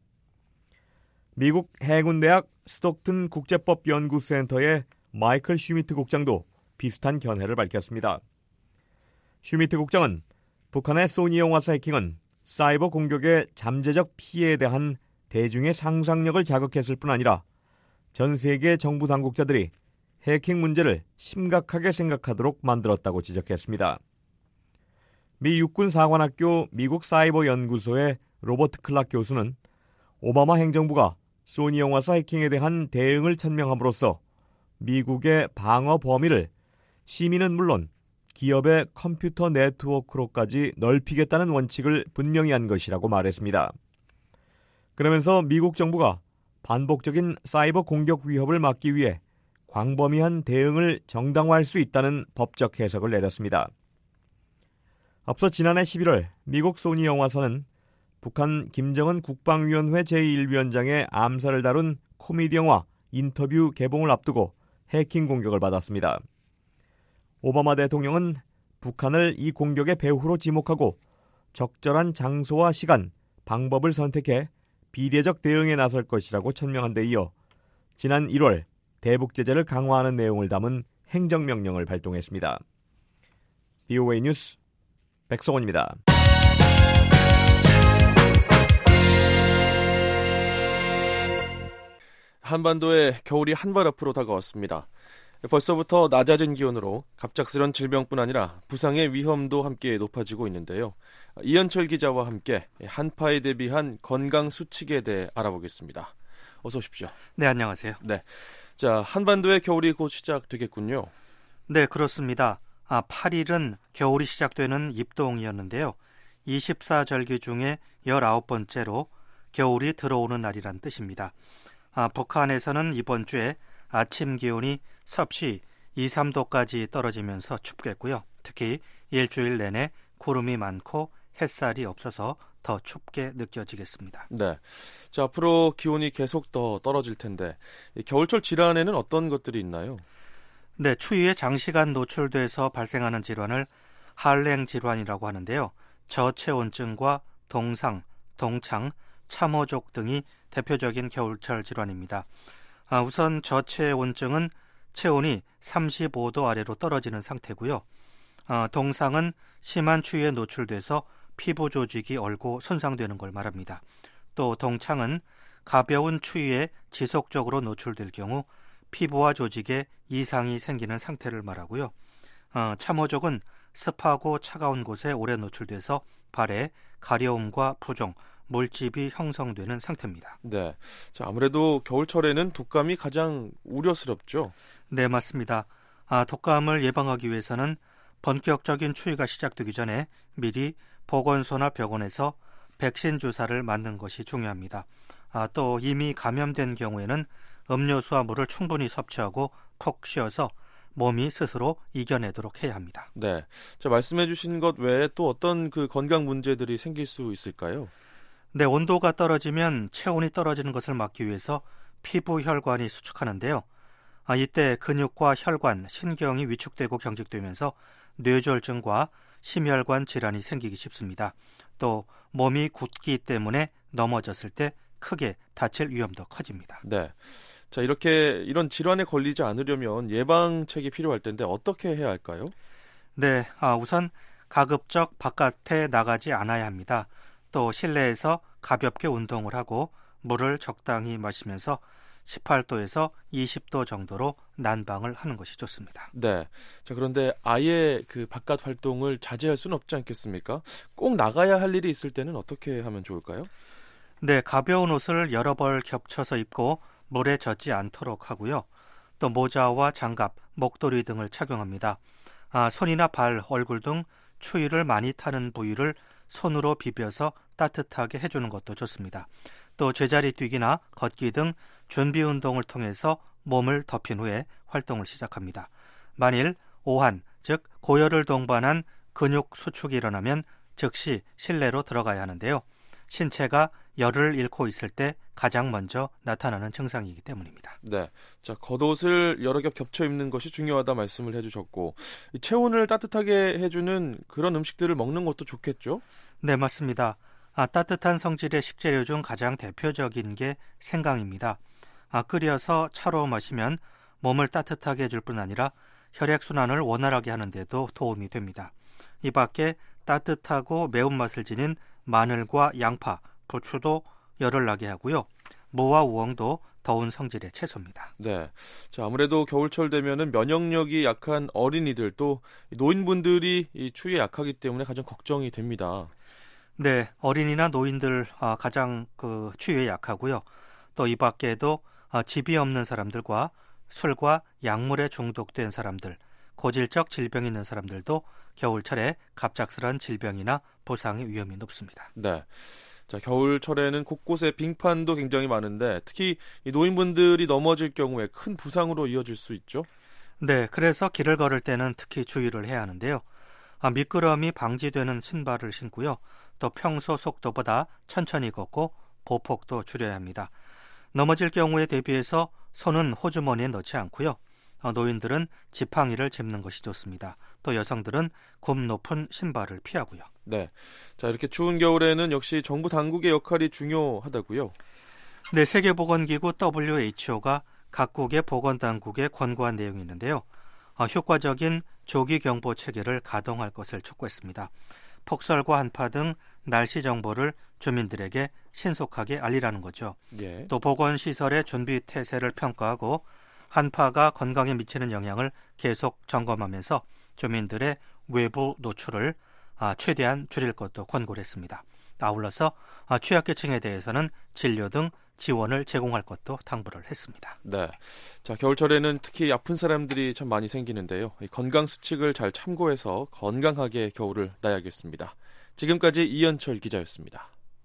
미국 해군대학 스톡튼 국제법연구센터의 마이클 슈미트 국장도 비슷한 견해를 밝혔습니다. 슈미트 국장은 북한의 소니 영화사 해킹은 사이버 공격의 잠재적 피해에 대한 대중의 상상력을 자극했을 뿐 아니라 전 세계 정부 당국자들이 해킹 문제를 심각하게 생각하도록 만들었다고 지적했습니다. 미 육군사관학교 미국 사이버 연구소의 로버트 클락 교수는 오바마 행정부가 소니 영화사 해킹에 대한 대응을 천명함으로써 미국의 방어 범위를 시민은 물론 기업의 컴퓨터 네트워크로까지 넓히겠다는 원칙을 분명히 한 것이라고 말했습니다. 그러면서 미국 정부가 반복적인 사이버 공격 위협을 막기 위해 광범위한 대응을 정당화할 수 있다는 법적 해석을 내렸습니다. 앞서 지난해 11월 미국 소니 영화사는 북한 김정은 국방위원회 제1위원장의 암살을 다룬 코미디 영화 인터뷰 개봉을 앞두고 해킹 공격을 받았습니다. 오바마 대통령은 북한을 이 공격의 배후로 지목하고 적절한 장소와 시간, 방법을 선택해 비례적 대응에 나설 것이라고 천명한 데 이어 지난 1월 대북 제재를 강화하는 내용을 담은 행정명령을 발동했습니다. VOA 뉴스 백성원입니다. 한반도에 겨울이 한발 앞으로 다가왔습니다. 벌써부터 낮아진 기온으로 갑작스런 질병뿐 아니라 부상의 위험도 함께 높아지고 있는데요. 이현철 기자와 함께 한파에 대비한 건강 수칙에 대해 알아보겠습니다. 어서 오십시오. 네, 안녕하세요. 네, 자, 한반도의 겨울이 곧 시작되겠군요. 네, 그렇습니다. 8일은 겨울이 시작되는 입동이었는데요. 24절기 중에 19번째로 겨울이 들어오는 날이란 뜻입니다. 북한에서는 이번 주에 아침 기온이 섭씨 2, 3도까지 떨어지면서 춥겠고요. 특히 일주일 내내 구름이 많고 햇살이 없어서 더 춥게 느껴지겠습니다. 네, 자, 앞으로 기온이 계속 더 떨어질 텐데 겨울철 질환에는 어떤 것들이 있나요? 네, 추위에 장시간 노출돼서 발생하는 질환을 한랭 질환이라고 하는데요. 저체온증과 동상, 동창, 참호족 등이 대표적인 겨울철 질환입니다. 우선 저체온증은 체온이 35도 아래로 떨어지는 상태고요. 동상은 심한 추위에 노출돼서 피부 조직이 얼고 손상되는 걸 말합니다. 또 동창은 가벼운 추위에 지속적으로 노출될 경우 피부와 조직에 이상이 생기는 상태를 말하고요. 참호족은 습하고 차가운 곳에 오래 노출돼서 발에 가려움과 부종, 물집이 형성되는 상태입니다. 네, 자, 아무래도 겨울철에는 독감이 가장 우려스럽죠? 네, 맞습니다. 독감을 예방하기 위해서는 본격적인 추위가 시작되기 전에 미리 보건소나 병원에서 백신 주사를 맞는 것이 중요합니다. 또 이미 감염된 경우에는 음료수와 물을 충분히 섭취하고 푹 쉬어서 몸이 스스로 이겨내도록 해야 합니다. 네, 자, 말씀해 주신 것 외에 또 어떤 건강 문제들이 생길 수 있을까요? 네, 온도가 떨어지면 체온이 떨어지는 것을 막기 위해서 피부 혈관이 수축하는데요. 이때 근육과 혈관, 신경이 위축되고 경직되면서 뇌졸중과 심혈관 질환이 생기기 쉽습니다. 또 몸이 굳기 때문에 넘어졌을 때 크게 다칠 위험도 커집니다. 네, 자, 이런 질환에 걸리지 않으려면 예방책이 필요할 텐데 어떻게 해야 할까요? 네, 우선 가급적 바깥에 나가지 않아야 합니다. 또 실내에서 가볍게 운동을 하고 물을 적당히 마시면서 18도에서 20도 정도로 난방을 하는 것이 좋습니다. 네, 자, 그런데 아예 바깥 활동을 자제할 수는 없지 않겠습니까? 꼭 나가야 할 일이 있을 때는 어떻게 하면 좋을까요? 네, 가벼운 옷을 여러 벌 겹쳐서 입고 물에 젖지 않도록 하고요. 또 모자와 장갑, 목도리 등을 착용합니다. 손이나 발, 얼굴 등 추위를 많이 타는 부위를 손으로 비벼서 따뜻하게 해주는 것도 좋습니다. 또 제자리 뛰기나 걷기 등 준비 운동을 통해서 몸을 덮인 후에 활동을 시작합니다. 만일 오한, 즉 고열을 동반한 근육 수축이 일어나면 즉시 실내로 들어가야 하는데요. 신체가 열을 잃고 있을 때 가장 먼저 나타나는 증상이기 때문입니다. 네, 자, 겉옷을 여러 겹 겹쳐 입는 것이 중요하다 말씀을 해주셨고, 체온을 따뜻하게 해주는 그런 음식들을 먹는 것도 좋겠죠? 네, 맞습니다. 따뜻한 성질의 식재료 중 가장 대표적인 게 생강입니다. 끓여서 차로 마시면 몸을 따뜻하게 해줄 뿐 아니라 혈액순환을 원활하게 하는 데도 도움이 됩니다. 이 밖에 따뜻하고 매운맛을 지닌 마늘과 양파, 부추도 열을 나게 하고요. 무와 우엉도 더운 성질의 채소입니다. 네, 자, 아무래도 겨울철 되면은 면역력이 약한 어린이들 또 노인분들이 이 추위에 약하기 때문에 가장 걱정이 됩니다. 네, 어린이나 노인들 가장 추위에 약하고요. 또 이 밖에도 집이 없는 사람들과 술과 약물에 중독된 사람들, 고질적 질병이 있는 사람들도 겨울철에 갑작스러운 질병이나 부상의 위험이 높습니다. 네. 자, 겨울철에는 곳곳에 빙판도 굉장히 많은데 특히 이 노인분들이 넘어질 경우에 큰 부상으로 이어질 수 있죠? 네, 그래서 길을 걸을 때는 특히 주의를 해야 하는데요. 미끄럼이 방지되는 신발을 신고요. 또 평소 속도보다 천천히 걷고 보폭도 줄여야 합니다. 넘어질 경우에 대비해서 손은 호주머니에 넣지 않고요. 노인들은 지팡이를 짚는 것이 좋습니다. 또 여성들은 굽 높은 신발을 피하고요. 네, 자 이렇게 추운 겨울에는 역시 정부 당국의 역할이 중요하다고요? 네, 세계보건기구 WHO가 각국의 보건당국에 권고한 내용이 있는데요. 효과적인 조기경보 체계를 가동할 것을 촉구했습니다. 폭설과 한파 등 날씨 정보를 주민들에게 신속하게 알리라는 거죠. 예. 또 보건시설의 준비 태세를 평가하고 한파가 건강에 미치는 영향을 계속 점검하면서 주민들의 외부 노출을 최대한 줄일 것도 권고를 했습니다. 아울러서 취약계층에 대해서는 진료 등 지원을 제공할 것도 당부를 했습니다. 네, 자 겨울철에는 특히 아픈 사람들이 참 많이 생기는데요. 건강 수칙을 잘 참고해서 건강하게 겨울을 나야겠습니다. 지금까지 이현철 기자였습니다.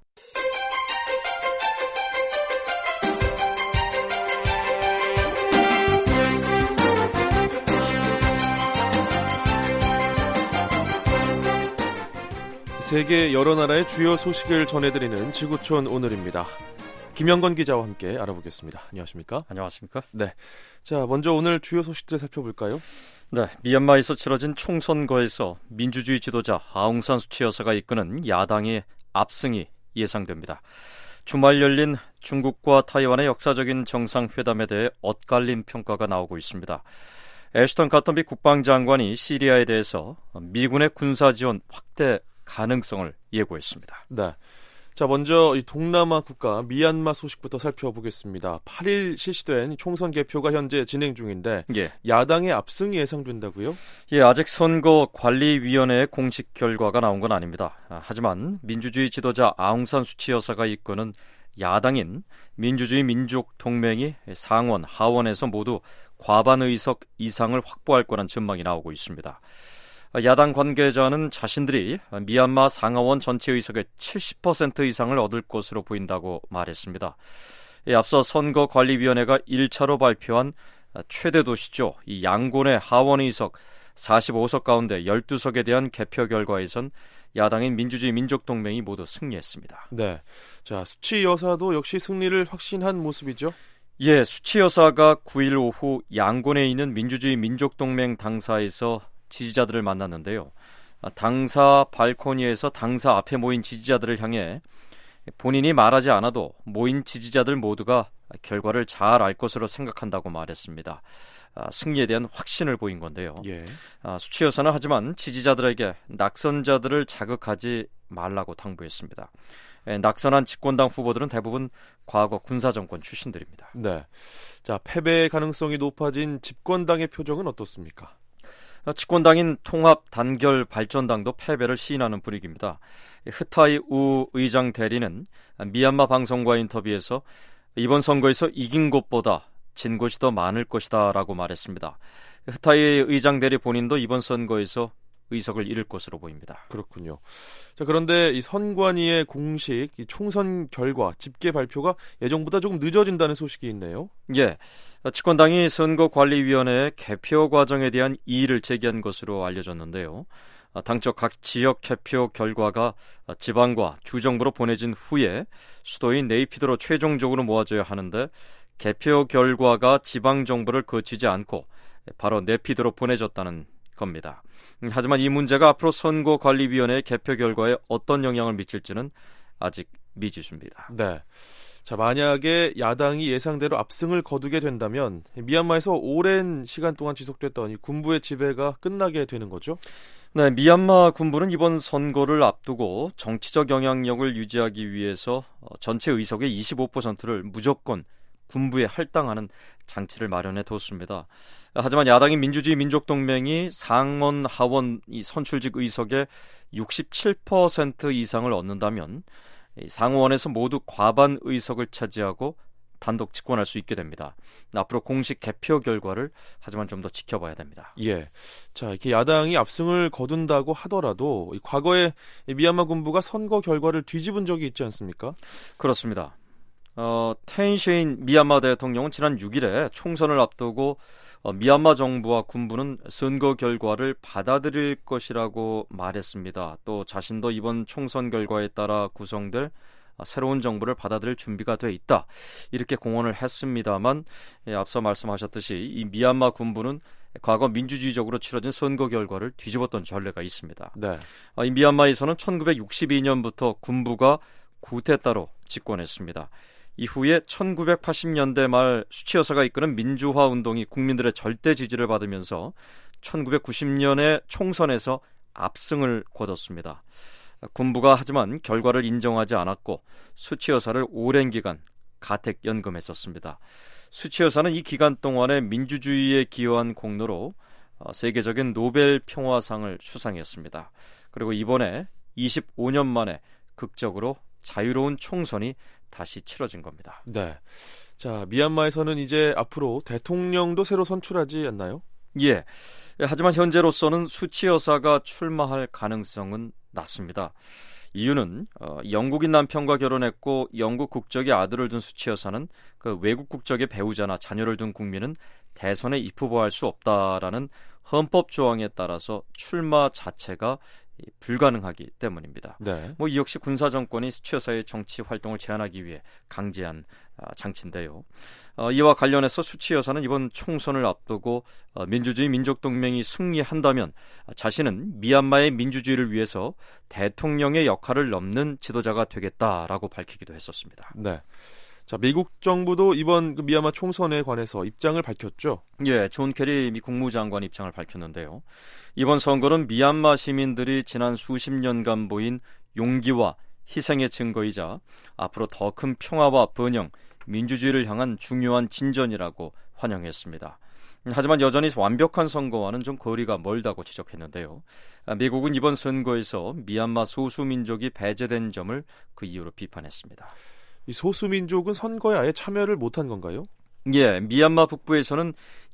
세계 여러 나라의 주요 소식을 전해드리는 지구촌 오늘입니다. 김영건 기자와 함께 알아보겠습니다. 안녕하십니까? 안녕하십니까? 네. 자, 먼저 오늘 주요 소식들 살펴볼까요? 네, 미얀마에서 치러진 총선거에서 민주주의 지도자 아웅산 수치 여사가 이끄는 야당의 압승이 예상됩니다. 주말 열린 중국과 타이완의 역사적인 정상회담에 대해 엇갈린 평가가 나오고 있습니다. 애슈턴 카터비 국방장관이 시리아에 대해서 미군의 군사 지원 확대 가능성을 예고했습니다. 네. 자, 먼저 이 동남아 국가 미얀마 소식부터 살펴보겠습니다. 8일 실시된 총선 개표가 현재 진행 중인데 예. 야당의 압승이 예상된다고요? 예, 아직 선거관리위원회의 공식 결과가 나온 건 아닙니다. 하지만 민주주의 지도자 아웅산 수치 여사가 이끄는 야당인 민주주의 민족동맹이 상원, 하원에서 모두 과반 의석 이상을 확보할 거란 전망이 나오고 있습니다. 야당 관계자는 자신들이 미얀마 상하원 전체 의석의 70% 이상을 얻을 것으로 보인다고 말했습니다. 앞서 선거관리위원회가 1차로 발표한 최대 도시죠. 이 양곤의 하원 의석 45석 가운데 12석에 대한 개표 결과에선 야당인 민주주의 민족동맹이 모두 승리했습니다. 네, 자 수치 여사도 역시 승리를 확신한 모습이죠? 예, 수치 여사가 9일 오후 양곤에 있는 민주주의 민족동맹 당사에서 지지자들을 만났는데요. 당사 발코니에서 당사 앞에 모인 지지자들을 향해 본인이 말하지 않아도 모인 지지자들 모두가 결과를 잘 알 것으로 생각한다고 말했습니다. 승리에 대한 확신을 보인 건데요. 예. 수치 여사는 하지만 지지자들에게 낙선자들을 자극하지 말라고 당부했습니다. 낙선한 집권당 후보들은 대부분 과거 군사정권 출신들입니다. 네, 자 패배 가능성이 높아진 집권당의 표정은 어떻습니까? 집권당인 통합단결발전당도 패배를 시인하는 분위기입니다. 흐타이 우 의장 대리는 미얀마 방송과 인터뷰에서 이번 선거에서 이긴 곳보다 진 곳이 더 많을 것이다 라고 말했습니다. 흐타이 의장 대리 본인도 이번 선거에서 의석을 잃을 것으로 보입니다. 그렇군요. 자, 그런데 이 선관위의 공식 이 총선 결과 집계 발표가 예정보다 조금 늦어진다는 소식이 있네요. 예, 집권당이 선거관리위원회의 개표 과정에 대한 이의를 제기한 것으로 알려졌는데요. 당초 각 지역 개표 결과가 지방과 주정부로 보내진 후에 수도인 네이피도로 최종적으로 모아져야 하는데 개표 결과가 지방정부를 거치지 않고 바로 네피도로 보내졌다는 겁니다. 하지만 이 문제가 앞으로 선거관리위원회의 개표 결과에 어떤 영향을 미칠지는 아직 미지수입니다. 네. 자, 만약에 야당이 예상대로 압승을 거두게 된다면 미얀마에서 오랜 시간 동안 지속됐던 이 군부의 지배가 끝나게 되는 거죠? 네, 미얀마 군부는 이번 선거를 앞두고 정치적 영향력을 유지하기 위해서 전체 의석의 25%를 무조건 군부에 할당하는 장치를 마련해 뒀습니다. 하지만 야당인 민주주의 민족동맹이 상원, 하원 이 선출직 의석의 67% 이상을 얻는다면 상원에서 모두 과반 의석을 차지하고 단독 집권할 수 있게 됩니다. 앞으로 공식 개표 결과를 하지만 좀 더 지켜봐야 됩니다. 예. 자, 이렇게 야당이 압승을 거둔다고 하더라도 과거에 미얀마 군부가 선거 결과를 뒤집은 적이 있지 않습니까? 그렇습니다. 텐 셰인 미얀마 대통령은 지난 6일에 총선을 앞두고 미얀마 정부와 군부는 선거 결과를 받아들일 것이라고 말했습니다. 또 자신도 이번 총선 결과에 따라 구성될 새로운 정부를 받아들일 준비가 돼 있다. 이렇게 공언을 했습니다만 앞서 말씀하셨듯이 이 미얀마 군부는 과거 민주주의적으로 치러진 선거 결과를 뒤집었던 전례가 있습니다. 네. 이 미얀마에서는 1962년부터 군부가 쿠데타로 집권했습니다. 이후에 1980년대 말 수치여사가 이끄는 민주화 운동이 국민들의 절대 지지를 받으면서 1990년에 총선에서 압승을 거뒀습니다. 군부가 하지만 결과를 인정하지 않았고 수치여사를 오랜 기간 가택연금했었습니다. 수치여사는 이 기간 동안에 민주주의에 기여한 공로로 세계적인 노벨 평화상을 수상했습니다. 그리고 이번에 25년 만에 극적으로 자유로운 총선이 다시 치러진 겁니다. 네. 자, 미얀마에서는 이제 앞으로 대통령도 새로 선출하지 않나요? 예. 하지만 현재로서는 수치여사가 출마할 가능성은 낮습니다. 이유는 영국인 남편과 결혼했고 영국 국적의 아들을 둔 수치여사는 그 외국 국적의 배우자나 자녀를 둔 국민은 대선에 입후보할 수 없다라는 헌법 조항에 따라서 출마 자체가 불가능하기 때문입니다. 네. 이 역시 군사 정권이 수치여사의 정치 활동을 제한하기 위해 강제한 장치인데요. 이와 관련해서 수치여사는 이번 총선을 앞두고 민주주의 민족동맹이 승리한다면 자신은 미얀마의 민주주의를 위해서 대통령의 역할을 넘는 지도자가 되겠다라고 밝히기도 했었습니다. 네. 자, 미국 정부도 이번 미얀마 총선에 관해서 입장을 밝혔죠? 예, 존 케리 미 국무장관이 입장을 밝혔는데요. 이번 선거는 미얀마 시민들이 지난 수십 년간 보인 용기와 희생의 증거이자 앞으로 더 큰 평화와 번영, 민주주의를 향한 중요한 진전이라고 환영했습니다. 하지만 여전히 완벽한 선거와는 좀 거리가 멀다고 지적했는데요. 미국은 이번 선거에서 미얀마 소수민족이 배제된 점을 그 이유로 비판했습니다. 이 소수민족은 선거에 아예 참여를 못한 건가요? 예, 미얀마 북부에서는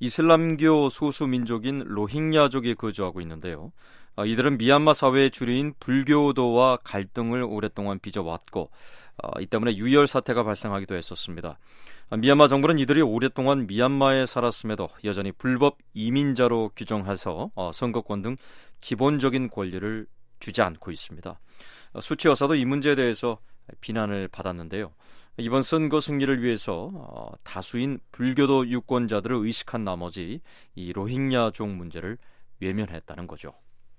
이슬람교 소수민족인 로힝야족이 거주하고 있는데요. 이들은 미얀마 사회의 주류인 불교도와 갈등을 오랫동안 빚어왔고 이 때문에 유혈 사태가 발생하기도 했었습니다. 미얀마 정부는 이들이 오랫동안 미얀마에 살았음에도 여전히 불법 이민자로 규정해서 선거권 등 기본적인 권리를 주지 않고 있습니다. 수치여사도 이 문제에 대해서 비난을 받았는데요. 이번 선거 승리를 위해서 다수인 불교도 유권자들을 의식한 나머지 이 로힝야족 문제를 외면했다는 거죠.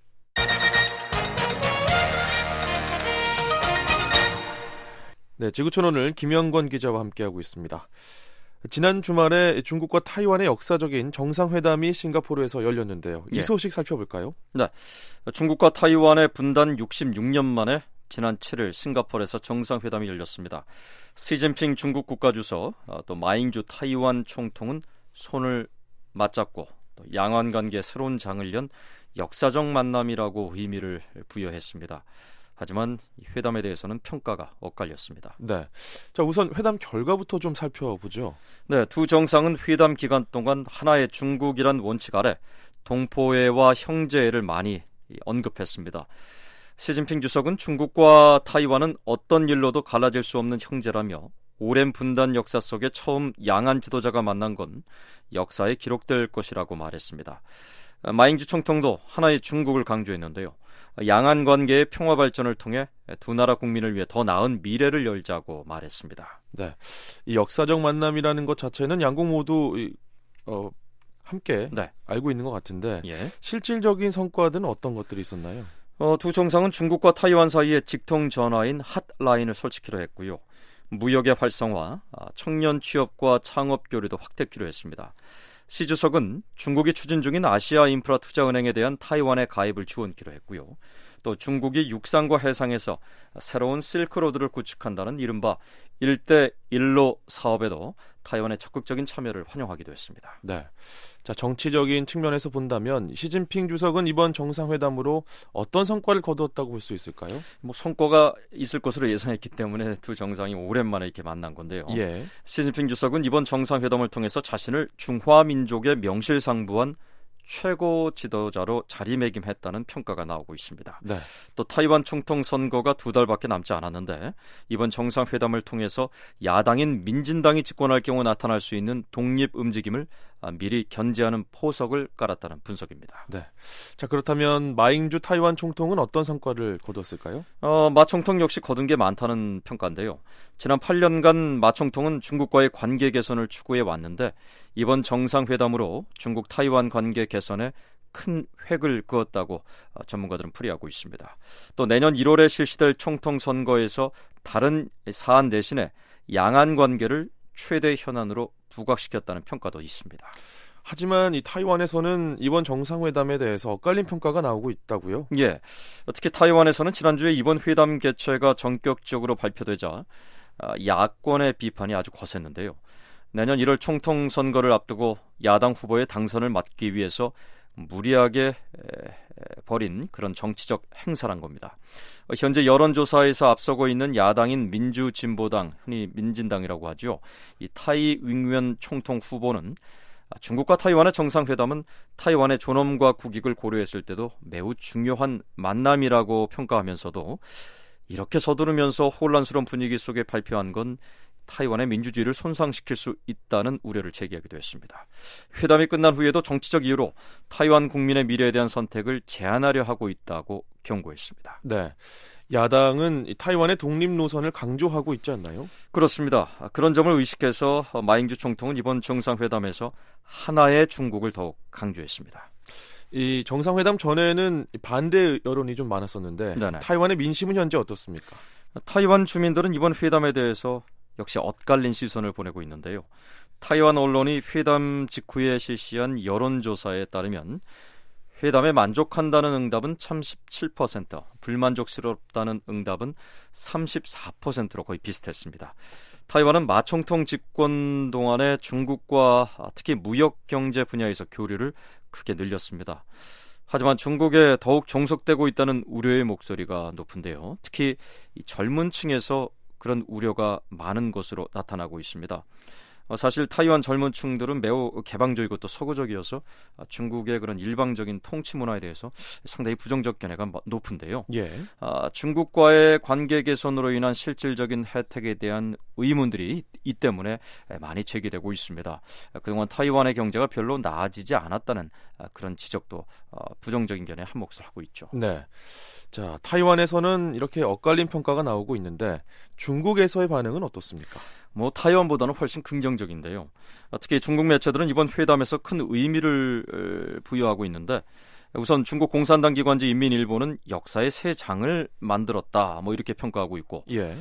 네, 지구촌 오늘 김영권 기자와 함께하고 있습니다. 지난 주말에 중국과 타이완의 역사적인 정상회담이 싱가포르에서 열렸는데요. 이 소식 살펴볼까요? 네, 중국과 타이완의 분단 66년 만에 지난 7일 싱가포르에서 정상회담이 열렸습니다. 시진핑 중국 국가주석, 또 마잉주 타이완 총통은 손을 맞잡고 또 양안 관계에 새로운 장을 연 역사적 만남이라고 의미를 부여했습니다. 하지만 이 회담에 대해서는 평가가 엇갈렸습니다. 네, 자 우선 회담 결과부터 좀 살펴보죠. 네, 두 정상은 회담 기간 동안 하나의 중국이란 원칙 아래 동포애와 형제애를 많이 언급했습니다. 시진핑 주석은 중국과 타이완은 어떤 일로도 갈라질 수 없는 형제라며 오랜 분단 역사 속에 처음 양안 지도자가 만난 건 역사에 기록될 것이라고 말했습니다. 마잉주 총통도 하나의 중국을 강조했는데요. 양안 관계의 평화 발전을 통해 두 나라 국민을 위해 더 나은 미래를 열자고 말했습니다. 네, 이 역사적 만남이라는 것 자체는 양국 모두 함께 알고 있는 것 같은데 실질적인 성과들은 어떤 것들이 있었나요? 두 정상은 중국과 타이완 사이에 직통 전화인 핫라인을 설치기로 했고요. 무역의 활성화, 청년 취업과 창업 교류도 확대키로 했습니다. 시 주석은 중국이 추진 중인 아시아 인프라 투자은행에 대한 타이완의 가입을 지원키로 했고요. 또 중국이 육상과 해상에서 새로운 실크로드를 구축한다는 이른바 1대1로 사업에도 타이완의 적극적인 참여를 환영하기도 했습니다. 네. 자, 정치적인 측면에서 본다면 시진핑 주석은 이번 정상회담으로 어떤 성과를 거두었다고 볼 수 있을까요? 성과가 있을 것으로 예상했기 때문에 두 정상이 오랜만에 이렇게 만난 건데요. 예. 시진핑 주석은 이번 정상회담을 통해서 자신을 중화민족의 명실상부한 최고 지도자로 자리매김했다는 평가가 나오고 있습니다. 네. 또 타이완 총통 선거가 2달밖에 남지 않았는데 이번 정상회담을 통해서 야당인 민진당이 집권할 경우 나타날 수 있는 독립 움직임을 미리 견제하는 포석을 깔았다는 분석입니다. 네. 자, 그렇다면 마잉주 타이완 총통은 어떤 성과를 거두었을까요? 마 총통 역시 거둔 게 많다는 평가인데요. 지난 8년간 마 총통은 중국과의 관계 개선을 추구해 왔는데 이번 정상회담으로 중국 타이완 관계 개선에 큰 획을 그었다고 전문가들은 풀이하고 있습니다. 또 내년 1월에 실시될 총통 선거에서 다른 사안 대신에 양안 관계를 최대 현안으로 부각시켰다는 평가도 있습니다. 하지만 이 타이완에서는 이번 정상회담에 대해서 엇갈린 평가가 나오고 있다고요? 예. 특히 타이완에서는 지난주에 이번 회담 개최가 전격적으로 발표되자 야권의 비판이 아주 거셌는데요. 내년 1월 총통 선거를 앞두고 야당 후보의 당선을 막기 위해서 무리하게 벌인 그런 정치적 행사란 겁니다. 현재 여론조사에서 앞서고 있는 야당인 민주진보당, 흔히 민진당이라고 하죠. 이 타이 윙웬 총통 후보는 중국과 타이완의 정상회담은 타이완의 존엄과 국익을 고려했을 때도 매우 중요한 만남이라고 평가하면서도 이렇게 서두르면서 혼란스러운 분위기 속에 발표한 건 타이완의 민주주의를 손상시킬 수 있다는 우려를 제기하기도 했습니다. 회담이 끝난 후에도 정치적 이유로 타이완 국민의 미래에 대한 선택을 제한하려 하고 있다고 경고했습니다. 네, 야당은 타이완의 독립 노선을 강조하고 있지 않나요? 그렇습니다. 그런 점을 의식해서 마잉주 총통은 이번 정상회담에서 하나의 중국을 더욱 강조했습니다. 이 정상회담 전에는 반대 여론이 좀 많았었는데 네네. 타이완의 민심은 현재 어떻습니까? 타이완 주민들은 이번 회담에 대해서 역시 엇갈린 시선을 보내고 있는데요. 타이완 언론이 회담 직후에 실시한 여론조사에 따르면 회담에 만족한다는 응답은 37%, 불만족스럽다는 응답은 34%로 거의 비슷했습니다. 타이완은 마 총통 집권 동안에 중국과 특히 무역 경제 분야에서 교류를 크게 늘렸습니다. 하지만 중국에 더욱 종속되고 있다는 우려의 목소리가 높은데요. 특히 이 젊은 층에서 그런 우려가 많은 것으로 나타나고 있습니다. 사실 타이완 젊은 층들은 매우 개방적이고 또 서구적이어서 중국의 그런 일방적인 통치 문화에 대해서 상당히 부정적 견해가 높은데요. 예. 중국과의 관계 개선으로 인한 실질적인 혜택에 대한 의문들이 이 때문에 많이 제기되고 있습니다. 그동안 타이완의 경제가 별로 나아지지 않았다는 그런 지적도 부정적인 견해에 한몫을 하고 있죠. 네. 자, 타이완에서는 이렇게 엇갈린 평가가 나오고 있는데 중국에서의 반응은 어떻습니까? 타이완보다는 훨씬 긍정적인데요. 특히 중국 매체들은 이번 회담에서 큰 의미를 부여하고 있는데 우선 중국 공산당 기관지 인민일보는 역사의 새 장을 만들었다 이렇게 평가하고 있고 예.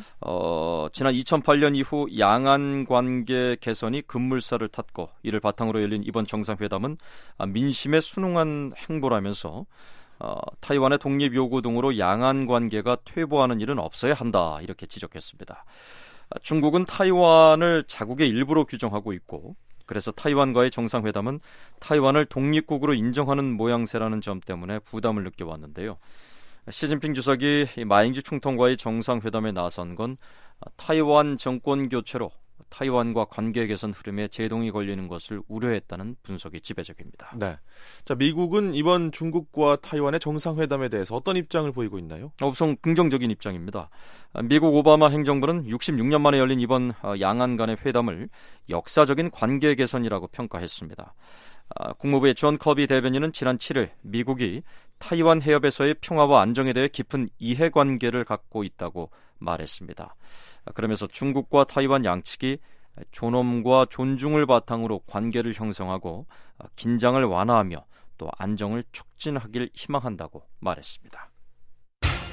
지난 2008년 이후 양안 관계 개선이 급물살을 탔고 이를 바탕으로 열린 이번 정상회담은 민심에 순응한 행보라면서 타이완의 독립 요구 등으로 양안 관계가 퇴보하는 일은 없어야 한다 이렇게 지적했습니다. 중국은 타이완을 자국의 일부로 규정하고 있고 그래서 타이완과의 정상회담은 타이완을 독립국으로 인정하는 모양새라는 점 때문에 부담을 느껴왔는데요. 시진핑 주석이 마잉주 총통과의 정상회담에 나선 건 타이완 정권 교체로 타이완과 관계 개선 흐름에 제동이 걸리는 것을 우려했다는 분석이 지배적입니다. 네. 자, 미국은 이번 중국과 타이완의 정상회담에 대해서 어떤 입장을 보이고 있나요? 우선 긍정적인 입장입니다. 미국 오바마 행정부는 66년 만에 열린 이번 양안 간의 회담을 역사적인 관계 개선이라고 평가했습니다. 국무부의 존 커비 대변인은 지난 7일 미국이 타이완 해협에서의 평화와 안정에 대해 깊은 이해관계를 갖고 있다고 말했습니다. 그러면서 중국과 타이완 양측이 존엄과 존중을 바탕으로 관계를 형성하고 긴장을 완화하며 또 안정을 촉진하길 희망한다고 말했습니다.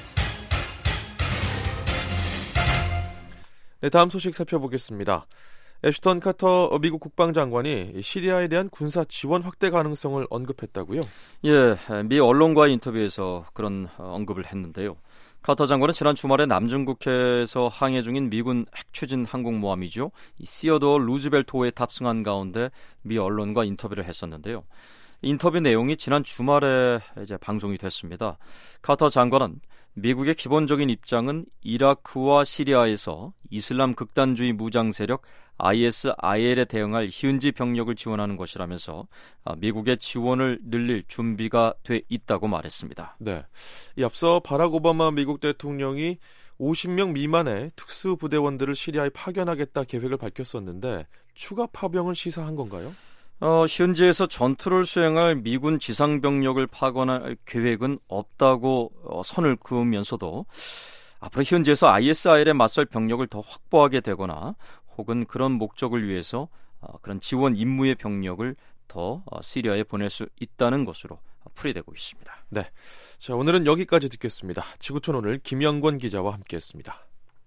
네, 다음 소식 살펴보겠습니다. 애슈턴 카터 미국 국방장관이 시리아에 대한 군사 지원 확대 가능성을 언급했다고요? 예, 미 언론과의 인터뷰에서 그런 언급을 했는데요. 카터 장관은 지난 주말에 남중국해에서 항해 중인 미군 핵추진 항공모함이죠. 시어도어 루즈벨트호에 탑승한 가운데 미 언론과 인터뷰를 했었는데요. 인터뷰 내용이 지난 주말에 이제 방송이 됐습니다. 카터 장관은 미국의 기본적인 입장은 이라크와 시리아에서 이슬람 극단주의 무장 세력 ISIL에 대응할 현지 병력을 지원하는 것이라면서 미국의 지원을 늘릴 준비가 돼 있다고 말했습니다. 네, 앞서 바락 오바마 미국 대통령이 50명 미만의 특수부대원들을 시리아에 파견하겠다 계획을 밝혔었는데 추가 파병을 시사한 건가요? 현지에서 전투를 수행할 미군 지상병력을 파견할 계획은 없다고 선을 그으면서도 앞으로 현지에서 ISIL에 맞설 병력을 더 확보하게 되거나 혹은 그런 목적을 위해서 그런 지원 임무의 병력을 더 시리아에 보낼 수 있다는 것으로 풀이되고 있습니다. 네, 자 오늘은 여기까지 듣겠습니다. 지구촌 오늘 김영권 기자와 함께했습니다.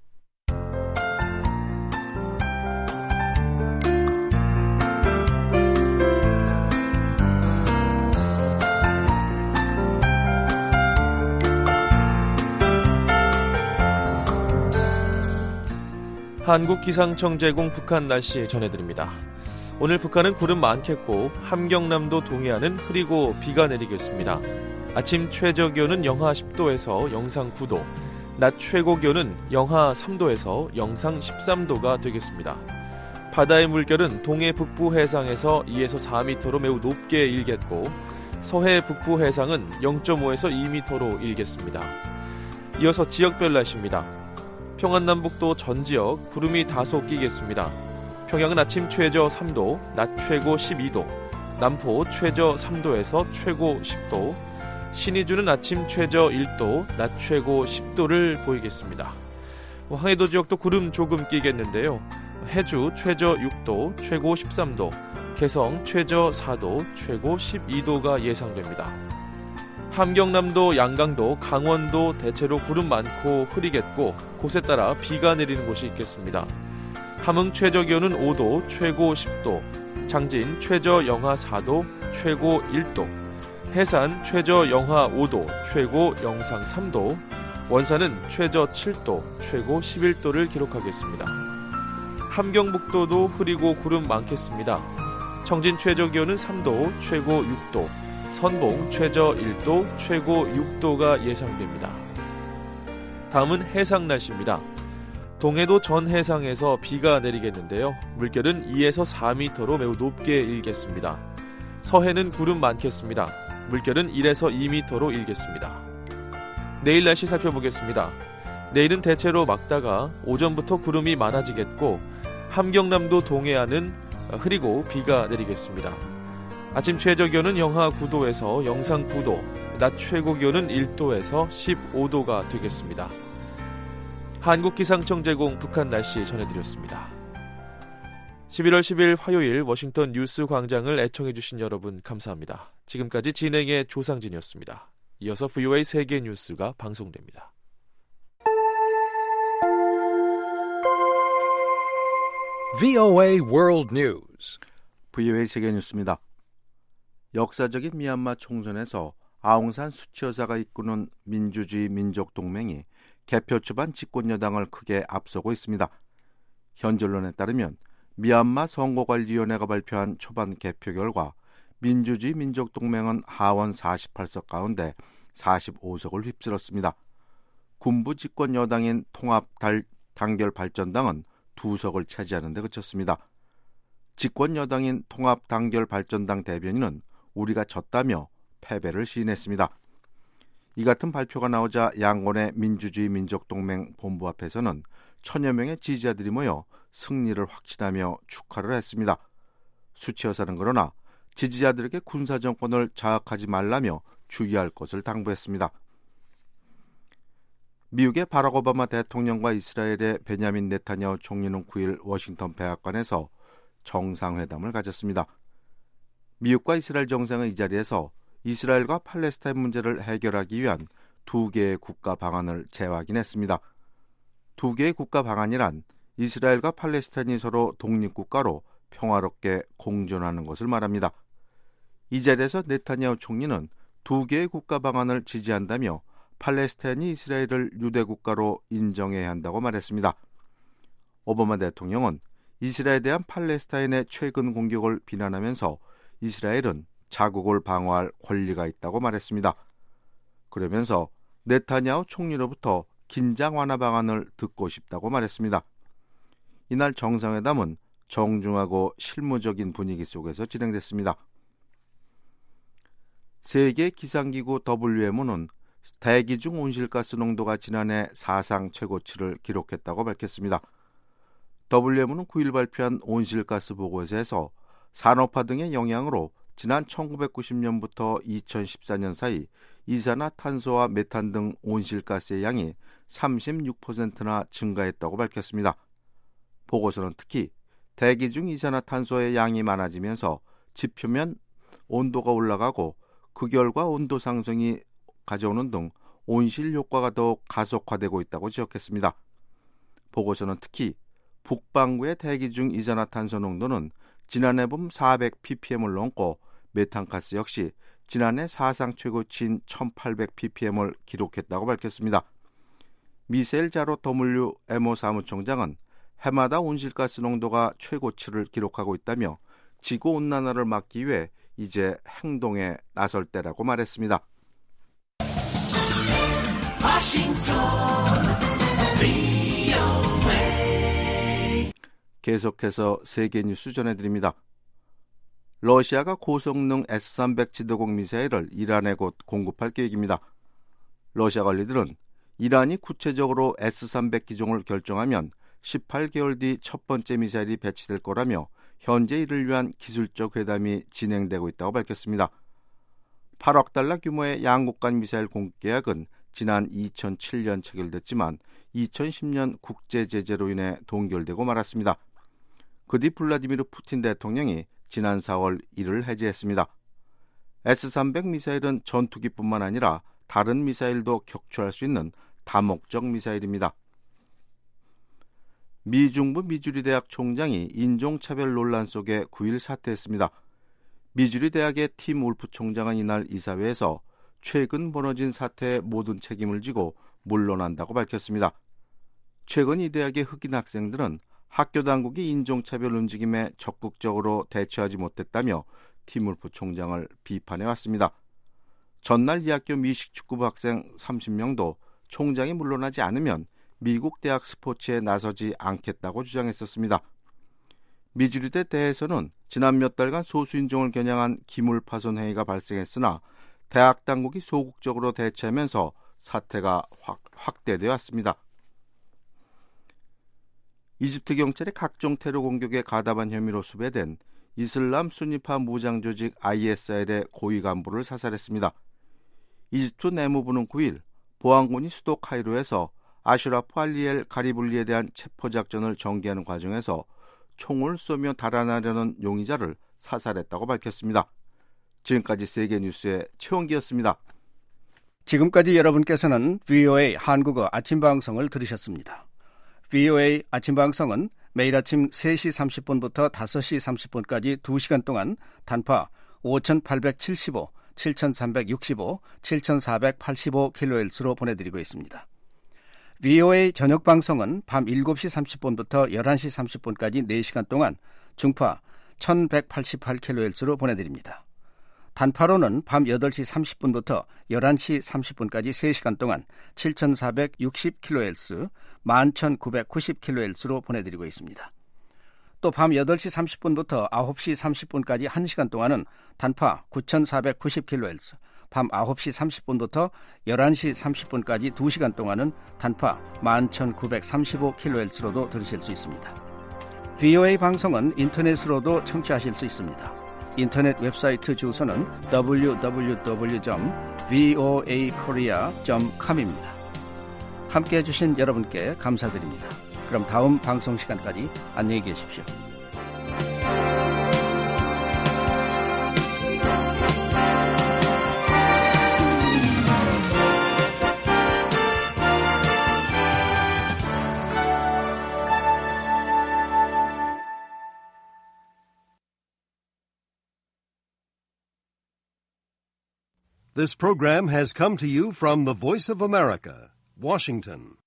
한국기상청 제공 북한 날씨 전해드립니다. 오늘 북한은 구름 많겠고 함경남도 동해안은 흐리고 비가 내리겠습니다. 아침 최저기온은 영하 10도에서 영상 9도, 낮 최고기온은 영하 3도에서 영상 13도가 되겠습니다. 바다의 물결은 동해 북부 해상에서 2에서 4m로 매우 높게 일겠고 서해 북부 해상은 0.5에서 2m로 일겠습니다. 이어서 지역별 날씨입니다. 평안남북도 전 지역 구름이 다소 끼겠습니다. 평양은 아침 최저 3도, 낮 최고 12도, 남포 최저 3도에서 최고 10도, 신의주는 아침 최저 1도, 낮 최고 10도를 보이겠습니다. 황해도 지역도 구름 조금 끼겠는데요. 해주 최저 6도, 최고 13도, 개성 최저 4도, 최고 12도가 예상됩니다. 함경남도, 양강도, 강원도 대체로 구름 많고 흐리겠고 곳에 따라 비가 내리는 곳이 있겠습니다. 함흥 최저기온은 5도, 최고 10도, 장진 최저 영하 4도, 최고 1도, 해산 최저 영하 5도, 최고 영상 3도, 원산은 최저 7도, 최고 11도를 기록하겠습니다. 함경북도도 흐리고 구름 많겠습니다. 청진 최저기온은 3도, 최고 6도, 선봉 최저 1도, 최고 6도가 예상됩니다. 다음은 해상 날씨입니다. 동해도 전 해상에서 비가 내리겠는데요. 물결은 2에서 4m로 매우 높게 일겠습니다. 서해는 구름 많겠습니다. 물결은 1에서 2m로 일겠습니다. 내일 날씨 살펴보겠습니다. 내일은 대체로 맑다가 오전부터 구름이 많아지겠고 함경남도 동해안은 흐리고 비가 내리겠습니다. 아침 최저기온은 영하 9도에서 영상 9도, 낮 최고기온은 1도에서 15도가 되겠습니다. 한국기상청 제공 북한 날씨 전해드렸습니다. 11월 10일 화요일 워싱턴 뉴스 광장을 애청해주신 여러분 감사합니다. 지금까지 진행의 조상진이었습니다. 이어서 VOA 세계 뉴스가 방송됩니다. VOA World News. VOA 세계 뉴스입니다. 역사적인 미얀마 총선에서 아웅산 수치 여사가 이끄는 민주주의 민족동맹이 개표 초반 집권여당을 크게 앞서고 있습니다. 현지 언론에 따르면 미얀마 선거관리위원회가 발표한 초반 개표 결과 민주주의 민족동맹은 하원 48석 가운데 45석을 휩쓸었습니다. 군부 집권 여당인 통합단결발전당은 2석을 차지하는 데 그쳤습니다. 집권 여당인 통합단결발전당 대변인은 우리가 졌다며 패배를 시인했습니다. 이 같은 발표가 나오자 양곤의 민주주의 민족동맹 본부 앞에서는 1000여 명의 지지자들이 모여 승리를 확신하며 축하를 했습니다. 수치 여사는 그러나 지지자들에게 군사정권을 장악하지 말라며 주의할 것을 당부했습니다. 미국의 바락 오바마 대통령과 이스라엘의 베냐민 네타냐후 총리는 9일 워싱턴 백악관에서 정상회담을 가졌습니다. 미국과 이스라엘 정상은 이 자리에서 이스라엘과 팔레스타인 문제를 해결하기 위한 두 개의 국가 방안을 재확인했습니다. 두 개의 국가 방안이란 이스라엘과 팔레스타인이 서로 독립국가로 평화롭게 공존하는 것을 말합니다. 이 자리에서 네타냐후 총리는 두 개의 국가 방안을 지지한다며 팔레스타인이 이스라엘을 유대국가로 인정해야 한다고 말했습니다. 오바마 대통령은 이스라엘에 대한 팔레스타인의 최근 공격을 비난하면서 이스라엘은 자국을 방어할 권리가 있다고 말했습니다. 그러면서 네타냐후 총리로부터 긴장 완화 방안을 듣고 싶다고 말했습니다. 이날 정상회담은 정중하고 실무적인 분위기 속에서 진행됐습니다. 세계 기상기구 WMO는 대기 중 온실가스 농도가 지난해 사상 최고치를 기록했다고 밝혔습니다. WMO는 9일 발표한 온실가스 보고서에서 산업화 등의 영향으로 지난 1990년부터 2014년 사이 이산화탄소와 메탄 등 온실가스의 양이 36%나 증가했다고 밝혔습니다. 보고서는 특히 대기 중 이산화탄소의 양이 많아지면서 지표면 온도가 올라가고 그 결과 온도 상승이 가져오는 등 온실 효과가 더욱 가속화되고 있다고 지적했습니다. 보고서는 특히 북반구의 대기 중 이산화탄소 농도는 지난해 봄 400ppm을 넘고 메탄가스 역시 지난해 사상 최고치인 1800ppm을 기록했다고 밝혔습니다. 미셀 자로 WMO 사무총장은 해마다 온실가스 농도가 최고치를 기록하고 있다며 지구온난화를 막기 위해 이제 행동에 나설 때라고 말했습니다. 계속해서 세계 뉴스 전해드립니다. 러시아가 고성능 S-300 지도공 미사일을 이란에 곧 공급할 계획입니다. 러시아 관리들은 이란이 구체적으로 S-300 기종을 결정하면 18개월 뒤 첫 번째 미사일이 배치될 거라며 현재 이를 위한 기술적 회담이 진행되고 있다고 밝혔습니다. 8억 달러 규모의 양국 간 미사일 공급 계약은 지난 2007년 체결됐지만 2010년 국제 제재로 인해 동결되고 말았습니다. 그 뒤 블라디미르 푸틴 대통령이 지난 4월 이를 해제했습니다. S-300 미사일은 전투기뿐만 아니라 다른 미사일도 격추할 수 있는 다목적 미사일입니다. 미 중부 미주리 대학 총장이 인종차별 논란 속에 9일 사퇴했습니다. 미주리 대학의 팀 울프 총장은 이날 이사회에서 최근 벌어진 사태의 모든 책임을 지고 물러난다고 밝혔습니다. 최근 이 대학의 흑인 학생들은 학교 당국이 인종차별 움직임에 적극적으로 대처하지 못했다며 팀 울프 총장을 비판해왔습니다. 전날 이 학교 미식축구부 학생 30명도 총장이 물러나지 않으면 미국 대학 스포츠에 나서지 않겠다고 주장했었습니다. 미주리대 대에서는 지난 몇 달간 소수인종을 겨냥한 기물 파손 행위가 발생했으나 대학 당국이 소극적으로 대처하면서 사태가 확대되어 왔습니다. 이집트 경찰이 각종 테러 공격에 가담한 혐의로 수배된 이슬람 순위파 무장 조직 ISIL의 고위 간부를 사살했습니다. 이집트 내무부는 9일 보안군이 수도 카이로에서 아슈라프 알리엘 가리블리에 대한 체포작전을 전개하는 과정에서 총을 쏘며 달아나려는 용의자를 사살했다고 밝혔습니다. 지금까지 세계뉴스의 최원기였습니다. 지금까지 여러분께서는 VOA 한국어 아침방송을 들으셨습니다. VOA 아침방송은 매일 아침 3시 30분부터 5시 30분까지 2시간 동안 단파 5875, 7365, 7485kHz로 보내드리고 있습니다. VOA 저녁방송은 밤 7시 30분부터 11시 30분까지 4시간 동안 중파 1188kHz로 보내드립니다. 단파로는 밤 8시 30분부터 11시 30분까지 3시간 동안 7460kHz, 11990kHz로 보내드리고 있습니다. 또 밤 8시 30분부터 9시 30분까지 1시간 동안은 단파 9490kHz, 밤 9시 30분부터 11시 30분까지 2시간 동안은 단파 11935kHz로도 들으실 수 있습니다. VOA 방송은 인터넷으로도 청취하실 수 있습니다. 인터넷 웹사이트 주소는 www.voakorea.com입니다. 함께해 주신 여러분께 감사드립니다. 그럼 다음 방송 시간까지 안녕히 계십시오. This program has come to you from the Voice of America, Washington.